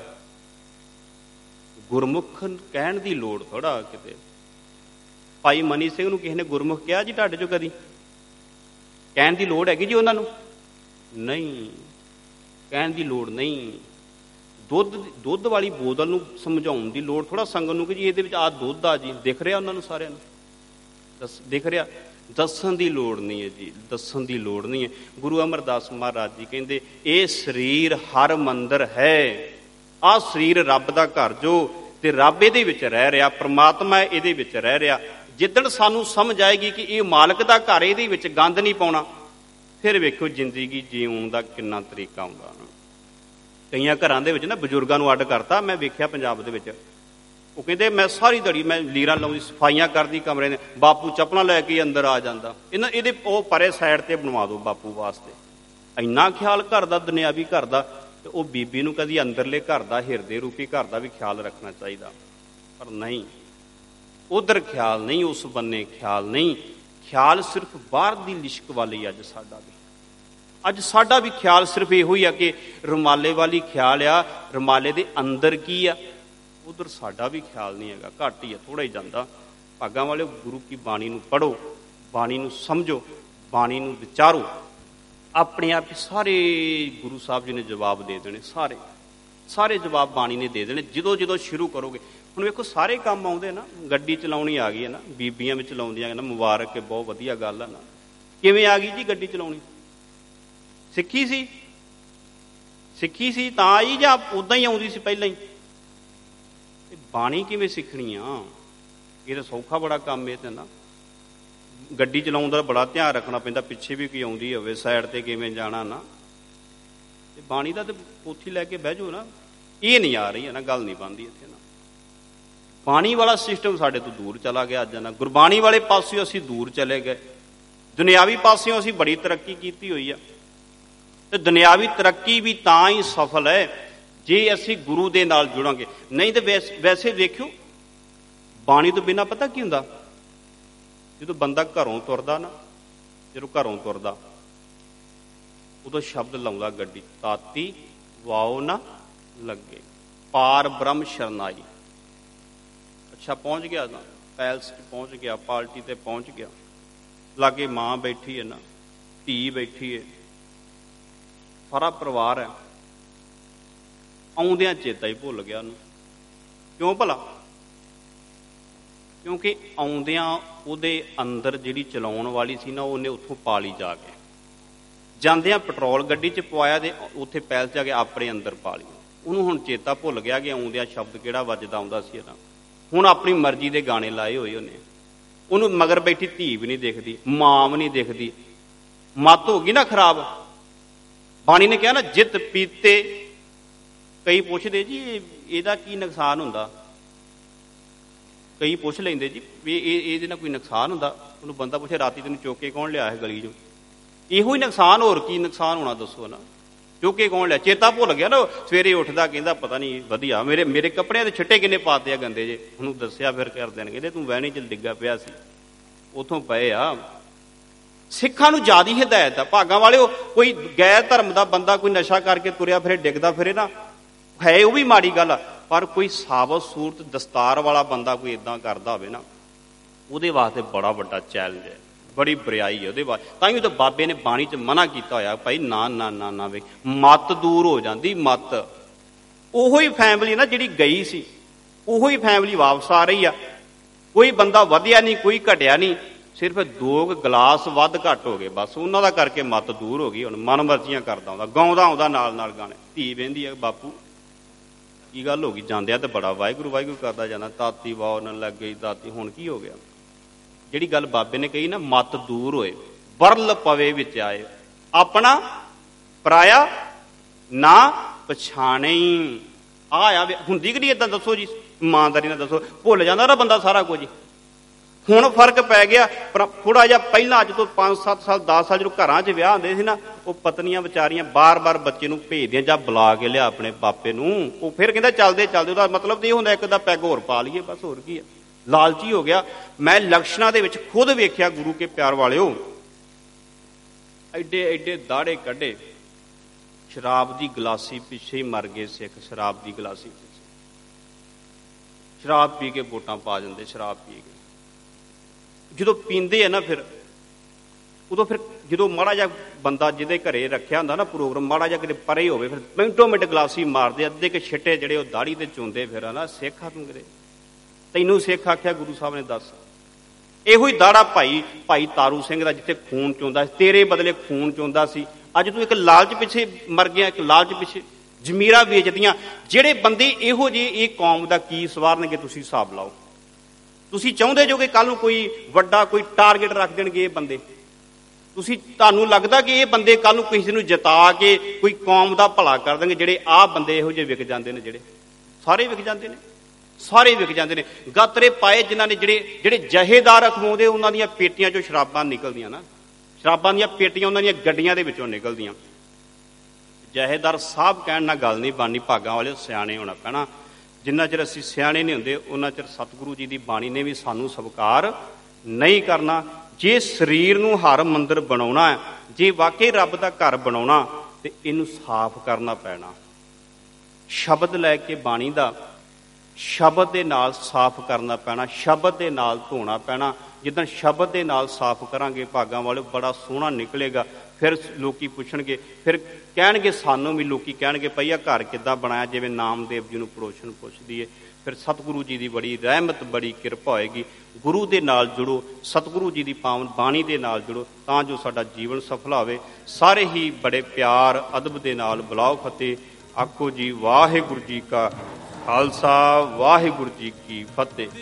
ਗੁਰਮੁਖ ਕਹਿਣ ਦੀ ਲੋੜ ਥੋੜਾ ਕਿਤੇ। ਭਾਈ ਮਨੀ ਸਿੰਘ ਨੂੰ ਕਿਸੇ ਨੇ ਗੁਰਮੁਖ ਕਿਹਾ ਜੀ ਤੁਹਾਡੇ ਚੋਂ ਕਦੀ? ਕਹਿਣ ਦੀ ਲੋੜ ਹੈਗੀ ਜੀ ਉਹਨਾਂ ਨੂੰ? ਨਹੀਂ, ਕਹਿਣ ਦੀ ਲੋੜ ਨਹੀਂ। ਦੁੱਧ ਦੁੱਧ ਵਾਲੀ ਬੋਤਲ ਨੂੰ ਸਮਝਾਉਣ ਦੀ ਲੋੜ ਥੋੜਾ ਸੰਗਤ ਨੂੰ ਕਿ ਜੀ ਇਹਦੇ ਵਿੱਚ ਆਹ ਦੁੱਧ ਆ ਜੀ, ਦਿਖ ਰਿਹਾ ਉਹਨਾਂ ਨੂੰ ਸਾਰਿਆਂ ਨੂੰ, ਦੱਸ ਦਿਖ ਰਿਹਾ, ਦੱਸਣ ਦੀ ਲੋੜ ਨਹੀਂ ਹੈ ਜੀ, ਦੱਸਣ ਦੀ ਲੋੜ ਨਹੀਂ ਹੈ। ਗੁਰੂ ਅਮਰਦਾਸ ਮਹਾਰਾਜ ਜੀ ਕਹਿੰਦੇ ਇਹ ਸਰੀਰ ਹਰ ਮੰਦਰ ਹੈ, ਆਹ ਸਰੀਰ ਰੱਬ ਦਾ ਘਰ ਜੋ, ਤੇ ਰੱਬ ਇਹਦੇ ਵਿੱਚ ਰਹਿ ਰਿਹਾ, ਪ੍ਰਮਾਤਮਾ ਇਹਦੇ ਵਿੱਚ ਰਹਿ ਰਿਹਾ। ਜਿੱਦਣ ਸਾਨੂੰ ਸਮਝ ਆਏਗੀ ਕਿ ਇਹ ਮਾਲਕ ਦਾ ਘਰ, ਇਹਦੇ ਵਿੱਚ ਗੰਦ ਨਹੀਂ ਪਾਉਣਾ, ਫਿਰ ਵੇਖੋ ਜ਼ਿੰਦਗੀ ਜਿਉਣ ਦਾ ਕਿੰਨਾ ਤਰੀਕਾ ਆਉਂਦਾ। ਕਈਆਂ ਘਰਾਂ ਦੇ ਵਿੱਚ ਨਾ ਬਜ਼ੁਰਗਾਂ ਨੂੰ ਅੱਡ ਕਰਤਾ, ਮੈਂ ਵੇਖਿਆ ਪੰਜਾਬ ਦੇ ਵਿੱਚ, ਉਹ ਕਹਿੰਦੇ ਮੈਂ ਸਾਰੀ ਦਿਹਾੜੀ ਮੈਂ ਲੀਰਾਂ ਲਾਉਂਦੀ, ਸਫਾਈਆਂ ਕਰਦੀ ਕਮਰੇ ਨੇ, ਬਾਪੂ ਚੱਪਲਾਂ ਲੈ ਕੇ ਅੰਦਰ ਆ ਜਾਂਦਾ, ਇਹਨਾਂ ਇਹਦੇ ਉਹ ਪਰੇ ਸਾਈਡ ਤੇ ਬਣਵਾ ਦਿਓ ਬਾਪੂ ਵਾਸਤੇ। ਇੰਨਾ ਖਿਆਲ ਘਰ ਦਾ, ਦੁਨਿਆਵੀ ਘਰ ਦਾ। ਤੇ ਉਹ ਬੀਬੀ ਨੂੰ ਕਦੀ ਅੰਦਰਲੇ ਘਰ ਦਾ, ਹਿਰਦੇ ਰੂਪੀ ਘਰ ਦਾ ਵੀ ਖਿਆਲ ਰੱਖਣਾ ਚਾਹੀਦਾ, ਪਰ ਨਹੀਂ, ਉਧਰ ਖਿਆਲ ਨਹੀਂ, ਉਸ ਬੰਨੇ ਖਿਆਲ ਨਹੀਂ। ਖਿਆਲ ਸਿਰਫ ਬਾਹਰ ਦੀ ਲਿਸ਼ਕ ਵਾਲੀ ਅੱਜ ਸਾਡਾ ਵੀ, ਅੱਜ ਸਾਡਾ ਵੀ ਖਿਆਲ ਸਿਰਫ ਇਹੋ ਹੀ ਆ ਕਿ ਰੁਮਾਲੇ ਵਾਲੀ ਖਿਆਲ ਆ, ਰੁਮਾਲੇ ਦੇ ਅੰਦਰ ਕੀ ਆ, ਉਧਰ ਸਾਡਾ ਵੀ ਖਿਆਲ ਨਹੀਂ ਹੈਗਾ, ਘੱਟ ਹੀ ਆ, ਥੋੜਾ ਹੀ ਜਾਂਦਾ। ਭਾਗਾਂ ਵਾਲਿਓ, ਗੁਰੂ ਕੀ ਬਾਣੀ ਨੂੰ ਪੜ੍ਹੋ, ਬਾਣੀ ਨੂੰ ਸਮਝੋ, ਬਾਣੀ ਨੂੰ ਵਿਚਾਰੋ। ਆਪਣੇ ਆਪ ਸਾਰੇ ਗੁਰੂ ਸਾਹਿਬ ਜੀ ਨੇ ਜਵਾਬ ਦੇ ਦੇਣੇ, ਸਾਰੇ ਸਾਰੇ ਜਵਾਬ ਬਾਣੀ ਨੇ ਦੇ ਦੇਣੇ ਜਦੋਂ ਜਦੋਂ ਸ਼ੁਰੂ ਕਰੋਗੇ। ਹੁਣ ਵੇਖੋ ਸਾਰੇ ਕੰਮ ਆਉਂਦੇ ਨਾ, ਗੱਡੀ ਚਲਾਉਣੀ ਆ ਗਈ ਹੈ ਨਾ, ਬੀਬੀਆਂ ਵੀ ਚਲਾਉਂਦੀਆਂ ਨਾ, ਮੁਬਾਰਕ ਹੈ, ਬਹੁਤ ਵਧੀਆ ਗੱਲ ਹੈ ਨਾ। ਕਿਵੇਂ ਆ ਗਈ ਜੀ ਗੱਡੀ ਚਲਾਉਣੀ? ਸਿੱਖੀ ਸੀ ਸਿੱਖੀ ਸੀ ਤਾਂ ਆਈ ਜਾਂ ਉੱਦਾਂ ਹੀ ਆਉਂਦੀ ਸੀ ਪਹਿਲਾਂ ਹੀ? ਬਾਣੀ ਕਿਵੇਂ ਸਿੱਖਣੀ ਆ? ਇਹ ਤਾਂ ਸੌਖਾ ਬੜਾ ਕੰਮ ਇਹ ਤਾਂ ਨਾ। ਗੱਡੀ ਚਲਾਉਣ ਦਾ ਬੜਾ ਧਿਆਨ ਰੱਖਣਾ ਪੈਂਦਾ, ਪਿੱਛੇ ਵੀ ਕੋਈ ਆਉਂਦੀ ਹੋਵੇ, ਸਾਈਡ ਤੇ ਕਿਵੇਂ ਜਾਣਾ ਨਾ। ਤੇ ਬਾਣੀ ਦਾ ਤੇ ਪੋਥੀ ਲੈ ਕੇ ਬਹਿ ਜਾਓ ਨਾ। ਇਹ ਨਹੀਂ ਆ ਰਹੀ ਹੈ ਨਾ, ਗੱਲ ਨਹੀਂ ਬਣਦੀ ਇੱਥੇ ਨਾ। ਬਾਣੀ ਵਾਲਾ ਸਿਸਟਮ ਸਾਡੇ ਤੋਂ ਦੂਰ ਚਲਾ ਗਿਆ ਅੱਜ ਨਾ। ਗੁਰਬਾਣੀ ਵਾਲੇ ਪਾਸਿਓਂ ਅਸੀਂ ਦੂਰ ਚਲੇ ਗਏ। ਦੁਨਿਆਵੀ ਪਾਸਿਓਂ ਅਸੀਂ ਬੜੀ ਤਰੱਕੀ ਕੀਤੀ ਹੋਈ ਆ, ਤੇ ਦੁਨਿਆਵੀ ਤਰੱਕੀ ਵੀ ਤਾਂ ਹੀ ਸਫਲ ਹੈ ਜੇ ਅਸੀਂ ਗੁਰੂ ਦੇ ਨਾਲ ਜੁੜਾਂਗੇ। ਨਹੀਂ ਤੇ ਵੈਸੇ ਵੈਸੇ ਦੇਖਿਓ, ਬਾਣੀ ਤੋਂ ਬਿਨਾਂ ਪਤਾ ਕੀ ਹੁੰਦਾ? ਜਦੋਂ ਬੰਦਾ ਘਰੋਂ ਤੁਰਦਾ ਨਾ, ਜਦੋਂ ਘਰੋਂ ਤੁਰਦਾ ਉਦੋਂ ਸ਼ਬਦ ਲਾਉਂਦਾ ਗੱਡੀ, ਤਾਤੀ ਵਾਓ ਨਾ ਲੱਗੇ, ਪਾਰ ਬ੍ਰਹਮ ਸ਼ਰਨਾਈ। ਅੱਛਾ ਪਹੁੰਚ ਗਿਆ ਨਾ, ਪੈਲਸ 'ਚ ਪਹੁੰਚ ਗਿਆ, ਪਾਰਟੀ ਤੇ ਪਹੁੰਚ ਗਿਆ, ਲਾਗੇ ਮਾਂ ਬੈਠੀ ਹੈ ਨਾ, ਧੀ ਬੈਠੀ ਹੈ, ਸਾਰਾ ਪਰਿਵਾਰ ਹੈ। ਆਉਂਦਿਆਂ ਚੇਤਾ ਹੀ ਭੁੱਲ ਗਿਆ ਉਹਨੂੰ। ਕਿਉਂ ਭਲਾ? ਕਿਉਂਕਿ ਆਉਂਦਿਆਂ ਉਹਦੇ ਅੰਦਰ ਜਿਹੜੀ ਚਲਾਉਣ ਵਾਲੀ ਸੀ ਨਾ, ਉਹਨੇ ਉੱਥੋਂ ਪਾ ਲਈ ਜਾ ਕੇ। ਜਾਂਦਿਆਂ ਪੈਟਰੋਲ ਗੱਡੀ 'ਚ ਪਵਾਇਆ ਤੇ ਉੱਥੇ ਪੈਲਸ ਜਾ ਕੇ ਆਪਣੇ ਅੰਦਰ ਪਾ ਲਈ। ਉਹਨੂੰ ਹੁਣ ਚੇਤਾ ਭੁੱਲ ਗਿਆ ਕਿ ਆਉਂਦਿਆਂ ਸ਼ਬਦ ਕਿਹੜਾ ਵੱਜਦਾ ਆਉਂਦਾ ਸੀ ਇਹਦਾ। ਹੁਣ ਆਪਣੀ ਮਰਜ਼ੀ ਦੇ ਗਾਣੇ ਲਾਏ ਹੋਏ ਉਹਨੇ। ਉਹਨੂੰ ਮਗਰ ਬੈਠੀ ਧੀ ਵੀ ਨਹੀਂ ਦਿਖਦੀ, ਮਾਂ ਵੀ ਨਹੀਂ ਦਿਖਦੀ, ਮੱਤ ਹੋ ਗਈ ਨਾ ਖਰਾਬ। ਬਾਣੀ ਨੇ ਕਿਹਾ ਨਾ, ਜਿੱਤ ਪੀਤੇ। ਕਈ ਪੁੱਛਦੇ ਜੀ ਇਹਦਾ ਕੀ ਨੁਕਸਾਨ ਹੁੰਦਾ? ਕਈ ਪੁੱਛ ਲੈਂਦੇ ਜੀ ਵੀ ਇਹ ਇਹਦੇ ਨਾਲ ਕੋਈ ਨੁਕਸਾਨ ਹੁੰਦਾ? ਉਹਨੂੰ ਬੰਦਾ ਪੁੱਛੇ ਰਾਤੀ ਤੈਨੂੰ ਚੁੱਕ ਕੇ ਕੌਣ ਲਿਆ ਹੈ ਗਲੀ 'ਚੋਂ? ਇਹੋ ਹੀ ਨੁਕਸਾਨ, ਹੋਰ ਕੀ ਨੁਕਸਾਨ ਹੋਣਾ ਦੱਸੋ ਨਾ? ਚੁੱਕ ਕੇ ਕੌਣ ਲਿਆ? ਚੇਤਾ ਭੁੱਲ ਗਿਆ ਨਾ। ਸਵੇਰੇ ਉੱਠਦਾ ਕਹਿੰਦਾ ਪਤਾ ਨਹੀਂ ਵਧੀਆ ਮੇਰੇ ਮੇਰੇ ਕੱਪੜਿਆਂ ਦੇ ਛਿੱਟੇ ਕਿੰਨੇ ਪਾਤੇ ਆ ਗੰਦੇ ਜੇ। ਉਹਨੂੰ ਦੱਸਿਆ ਫਿਰ ਕਰ ਦੇਣ, ਕਹਿੰਦੇ ਤੂੰ ਵਹਿਣੀ 'ਚ ਡਿੱਗਾ ਪਿਆ ਸੀ, ਉੱਥੋਂ ਪਏ ਆ। ਸਿੱਖਾਂ ਨੂੰ ਜ਼ਿਆਦਾ ਹਦਾਇਤ ਆ। ਭਾਗਾਂ ਵਾਲਿਓ, ਕੋਈ ਗੈਰ ਧਰਮ ਦਾ ਬੰਦਾ ਕੋਈ ਨਸ਼ਾ ਕਰਕੇ ਤੁਰਿਆ ਫਿਰੇ, ਡਿੱਗਦਾ ਫਿਰੇ ਨਾ, ਹੈ ਉਹ ਵੀ ਮਾੜੀ ਗੱਲ ਆ, ਪਰ ਕੋਈ ਸਾਬਤ ਸੂਰਤ ਦਸਤਾਰ ਵਾਲਾ ਬੰਦਾ ਕੋਈ ਏਦਾਂ ਕਰਦਾ ਹੋਵੇ ਨਾ, ਉਹਦੇ ਵਾਸਤੇ ਬੜਾ ਵੱਡਾ ਚੈਲੰਜ ਹੈ, ਬੜੀ ਬਰਿਆਈ ਹੈ ਉਹਦੇ ਵਾਸਤੇ। ਤਾਂ ਹੀ ਤਾਂ ਬਾਬੇ ਨੇ ਬਾਣੀ 'ਚ ਮਨਾ ਕੀਤਾ ਹੋਇਆ, ਭਾਈ ਨਾ ਨਾ ਨਾ ਨਾ ਵੇ, ਮੱਤ ਦੂਰ ਹੋ ਜਾਂਦੀ, ਮੱਤ। ਉਹੋ ਹੀ ਫੈਮਿਲੀ ਨਾ ਜਿਹੜੀ ਗਈ ਸੀ, ਉਹੋ ਹੀ ਫੈਮਿਲੀ ਵਾਪਸ ਆ ਰਹੀ ਆ। ਕੋਈ ਬੰਦਾ ਵਧਿਆ ਨਹੀਂ, ਕੋਈ ਘਟਿਆ ਨਹੀਂ, ਸਿਰਫ ਦੋ ਗਲਾਸ ਵੱਧ ਘੱਟ ਹੋ ਗਏ ਬਸ। ਉਹਨਾਂ ਦਾ ਕਰਕੇ ਮੱਤ ਦੂਰ ਹੋ ਗਈ। ਹੁਣ ਮਨ ਮਰਜ਼ੀਆਂ ਕਰਦਾ ਆਉਂਦਾ, ਗਾਉਂਦਾ ਆਉਂਦਾ ਨਾਲ ਨਾਲ ਗਾਣੇ। ਧੀ ਵਹਿੰਦੀ ਹੈ, ਬਾਪੂ ਕੀ ਗੱਲ ਹੋ ਗਈ? ਜਾਂਦਿਆਂ ਤੇ ਬੜਾ ਵਾਹਿਗੁਰੂ ਵਾਹਿਗੁਰੂ ਕਰਦਾ ਜਾਂਦਾ, ਤਾਤੀ ਵਾਹ ਨਾ ਲੱਗ ਗਈ ਦਾਤੀ। ਹੁਣ ਕੀ ਹੋ ਗਿਆ? ਜਿਹੜੀ ਗੱਲ ਬਾਬੇ ਨੇ ਕਹੀ ਨਾ, ਮੱਤ ਦੂਰ ਹੋਏ, ਵਰਲ ਪਵੇ ਵਿੱਚ ਆਏ, ਆਪਣਾ ਪਰਾਇਆ ਨਾ ਪਛਾਣੇ। ਆ ਆ ਹੁੰਦੀ ਕਿ ਨਹੀਂ ਏਦਾਂ? ਦੱਸੋ ਜੀ, ਇਮਾਨਦਾਰੀ ਨਾਲ ਦੱਸੋ। ਭੁੱਲ ਜਾਂਦਾ ਨਾ ਬੰਦਾ ਸਾਰਾ ਕੁਝ। ਹੁਣ ਫਰਕ ਪੈ ਗਿਆ, ਪਰ ਥੋੜਾ ਜਿਹਾ ਪਹਿਲਾਂ, ਅੱਜ ਤੋਂ ਪੰਜ ਸੱਤ ਸਾਲ ਦਸ ਸਾਲ ਜਦੋਂ ਘਰਾਂ 'ਚ ਵਿਆਹ ਹੁੰਦੇ ਸੀ ਨਾ, ਉਹ ਪਤਨੀਆਂ ਵਿਚਾਰੀਆਂ ਬਾਰ-ਬਾਰ ਬੱਚੇ ਨੂੰ ਭੇਜਦੀਆਂ, ਜਾਂ ਬੁਲਾ ਕੇ ਲਿਆ ਆਪਣੇ ਬਾਪੇ ਨੂੰ। ਉਹ ਫਿਰ ਕਹਿੰਦਾ ਚੱਲਦੇ ਚੱਲਦੇ, ਉਹਦਾ ਮਤਲਬ ਇਹ ਹੁੰਦਾ ਇੱਕ ਦਾ ਪੈਗ ਹੋਰ ਪਾ ਲਈਏ, ਬਸ ਹੋਰ ਕੀ ਹੈ। ਲਾਲਚੀ ਹੋ ਗਿਆ। ਮੈਂ ਲਕਸ਼ਣਾਂ ਦੇ ਵਿੱਚ ਖੁਦ ਵੇਖਿਆ ਗੁਰੂ ਕੇ ਪਿਆਰ ਵਾਲਿਓ, ਐਡੇ ਐਡੇ ਦਾੜੇ ਕੱਢੇ, ਸ਼ਰਾਬ ਦੀ ਗਲਾਸੀ ਪਿੱਛੇ ਹੀ ਮਰ ਗਏ ਸਿੱਖ। ਸ਼ਰਾਬ ਦੀ ਗਲਾਸੀ ਪਿੱਛੇ, ਸ਼ਰਾਬ ਪੀ ਕੇ ਵੋਟਾਂ ਪਾ ਜਾਂਦੇ, ਸ਼ਰਾਬ ਪੀ ਕੇ। ਜਦੋਂ ਪੀਂਦੇ ਆ ਨਾ, ਫਿਰ ਉਦੋਂ ਫਿਰ ਜਦੋਂ ਮਾੜਾ ਜਿਹਾ ਬੰਦਾ ਜਿਹਦੇ ਘਰੇ ਰੱਖਿਆ ਹੁੰਦਾ ਨਾ ਪ੍ਰੋਗਰਾਮ, ਮਾੜਾ ਜਿਹਾ ਕਿਤੇ ਪਰੇ ਹੋਵੇ, ਫਿਰ ਮਿੰਟੋ ਮਿੰਟ ਗਲਾਸੀ ਮਾਰਦੇ, ਅੱਧੇ ਕੇ ਛਿੱਟੇ ਜਿਹੜੇ ਉਹ ਦਾੜੀ ਤੇ ਚੁੰਦੇ। ਫਿਰ ਆ ਨਾ, ਸਿੱਖ ਆ ਤੂੰ ਕਿਤੇ? ਤੈਨੂੰ ਸਿੱਖ ਆਖਿਆ ਗੁਰੂ ਸਾਹਿਬ ਨੇ? ਦੱਸ। ਇਹੋ ਹੀ ਦਾੜਾ ਭਾਈ ਭਾਈ ਤਾਰੂ ਸਿੰਘ ਦਾ, ਜਿੱਥੇ ਖੂਨ ਚੋਂਦਾ ਸੀ, ਤੇਰੇ ਬਦਲੇ ਖੂਨ ਚੋਂਦਾ ਸੀ। ਅੱਜ ਤੂੰ ਇੱਕ ਲਾਲਚ ਪਿੱਛੇ ਮਰ ਗਿਆ, ਇੱਕ ਲਾਲਚ ਪਿੱਛੇ ਜ਼ਮੀਰਾਂ ਵੇਚਦੀਆਂ। ਜਿਹੜੇ ਬੰਦੇ ਇਹੋ ਜਿਹੇ, ਇਹ ਕੌਮ ਦਾ ਕੀ ਸਵਾਰਨਗੇ? ਤੁਸੀਂ ਹਿਸਾਬ ਲਾਓ। ਤੁਸੀਂ ਚਾਹੁੰਦੇ ਜੋ ਕਿ ਕੱਲ ਨੂੰ ਕੋਈ ਵੱਡਾ ਕੋਈ ਟਾਰਗੇਟ ਰੱਖ ਦੇਣਗੇ ਇਹ ਬੰਦੇ? ਤੁਸੀਂ, ਤੁਹਾਨੂੰ ਲੱਗਦਾ ਕਿ ਇਹ ਬੰਦੇ ਕੱਲ ਨੂੰ ਕਿਸੇ ਨੂੰ ਜਿਤਾ ਕੇ ਕੋਈ ਕੌਮ ਦਾ ਭਲਾ ਕਰ ਦੇਣਗੇ? ਜਿਹੜੇ ਆਹ ਬੰਦੇ ਇਹੋ ਜਿਹੇ ਵਿਕ ਜਾਂਦੇ ਨੇ, ਜਿਹੜੇ ਸਾਰੇ ਵਿਕ ਜਾਂਦੇ ਨੇ, ਸਾਰੇ ਵਿਕ ਜਾਂਦੇ ਨੇ। ਗਾਤਰੇ ਪਾਏ ਜਿਨ੍ਹਾਂ ਨੇ, ਜਿਹੜੇ ਜਿਹੜੇ ਜਹੇਦਾਰ ਅਖਵਾਉਂਦੇ, ਉਹਨਾਂ ਦੀਆਂ ਪੇਟੀਆਂ 'ਚੋਂ ਸ਼ਰਾਬਾਂ ਨਿਕਲਦੀਆਂ ਨਾ, ਸ਼ਰਾਬਾਂ ਦੀਆਂ ਪੇਟੀਆਂ ਉਹਨਾਂ ਦੀਆਂ ਗੱਡੀਆਂ ਦੇ ਵਿੱਚੋਂ ਨਿਕਲਦੀਆਂ। ਜਹੇਦਾਰ ਸਾਹਿਬ ਕਹਿਣ ਨਾਲ ਗੱਲ ਨਹੀਂ ਬਣਨੀ। ਭਾਗਾਂ ਵਾਲੇ ਸਿਆਣੇ ਹੋਣਾ ਪੈਣਾ। ਜਿੰਨਾ ਚਿਰ ਅਸੀਂ ਸਿਆਣੇ ਨਹੀਂ ਹੁੰਦੇ, ਉਹਨਾਂ ਚਿਰ ਸਤਿਗੁਰੂ ਜੀ ਦੀ ਬਾਣੀ ਨੇ ਵੀ ਸਾਨੂੰ ਸਵੀਕਾਰ ਨਹੀਂ ਕਰਨਾ। ਜੇ ਸਰੀਰ ਨੂੰ ਹਰ ਮੰਦਰ ਬਣਾਉਣਾ ਹੈ, ਜੇ ਵਾਕਈ ਰੱਬ ਦਾ ਘਰ ਬਣਾਉਣਾ, ਤੇ ਇਹਨੂੰ ਸਾਫ਼ ਕਰਨਾ ਪੈਣਾ। ਸ਼ਬਦ ਲੈ ਕੇ ਬਾਣੀ ਦਾ, ਸ਼ਬਦ ਦੇ ਨਾਲ ਸਾਫ਼ ਕਰਨਾ ਪੈਣਾ, ਸ਼ਬਦ ਦੇ ਨਾਲ ਧੋਣਾ ਪੈਣਾ। ਜਿੱਦਣ ਸ਼ਬਦ ਦੇ ਨਾਲ ਸਾਫ਼ ਕਰਾਂਗੇ ਭਾਗਾਂ ਵਾਲੇ, ਬੜਾ ਸੋਹਣਾ ਨਿਕਲੇਗਾ। ਫਿਰ ਲੋਕੀ ਪੁੱਛਣਗੇ, ਫਿਰ ਕਹਿਣਗੇ ਸਾਨੂੰ ਵੀ, ਲੋਕੀ ਕਹਿਣਗੇ ਭਈ ਆਹ ਘਰ ਕਿੱਦਾਂ ਬਣਾਇਆ, ਜਿਵੇਂ ਨਾਮਦੇਵ ਜੀ ਨੂੰ ਪੜੋਸਣ ਪੁੱਛਦੀ ਏ। ਫਿਰ ਸਤਿਗੁਰੂ ਜੀ ਦੀ ਬੜੀ ਰਹਿਮਤ, ਬੜੀ ਕਿਰਪਾ ਹੋਏਗੀ। ਗੁਰੂ ਦੇ ਨਾਲ ਜੁੜੋ, ਸਤਿਗੁਰੂ ਜੀ ਦੀ ਪਾਵਨ ਬਾਣੀ ਦੇ ਨਾਲ ਜੁੜੋ, ਤਾਂ ਜੋ ਸਾਡਾ ਜੀਵਨ ਸਫਲ ਹੋਵੇ। ਸਾਰੇ ਹੀ ਬੜੇ ਪਿਆਰ ਅਦਬ ਦੇ ਨਾਲ ਬੁਲਾਓ ਫਤਿਹ। ਆਖੋ ਜੀ ਵਾਹਿਗੁਰੂ ਜੀ ਕਾ ਖਾਲਸਾ, ਵਾਹਿਗੁਰੂ ਜੀ ਕੀ ਫਤਿਹ।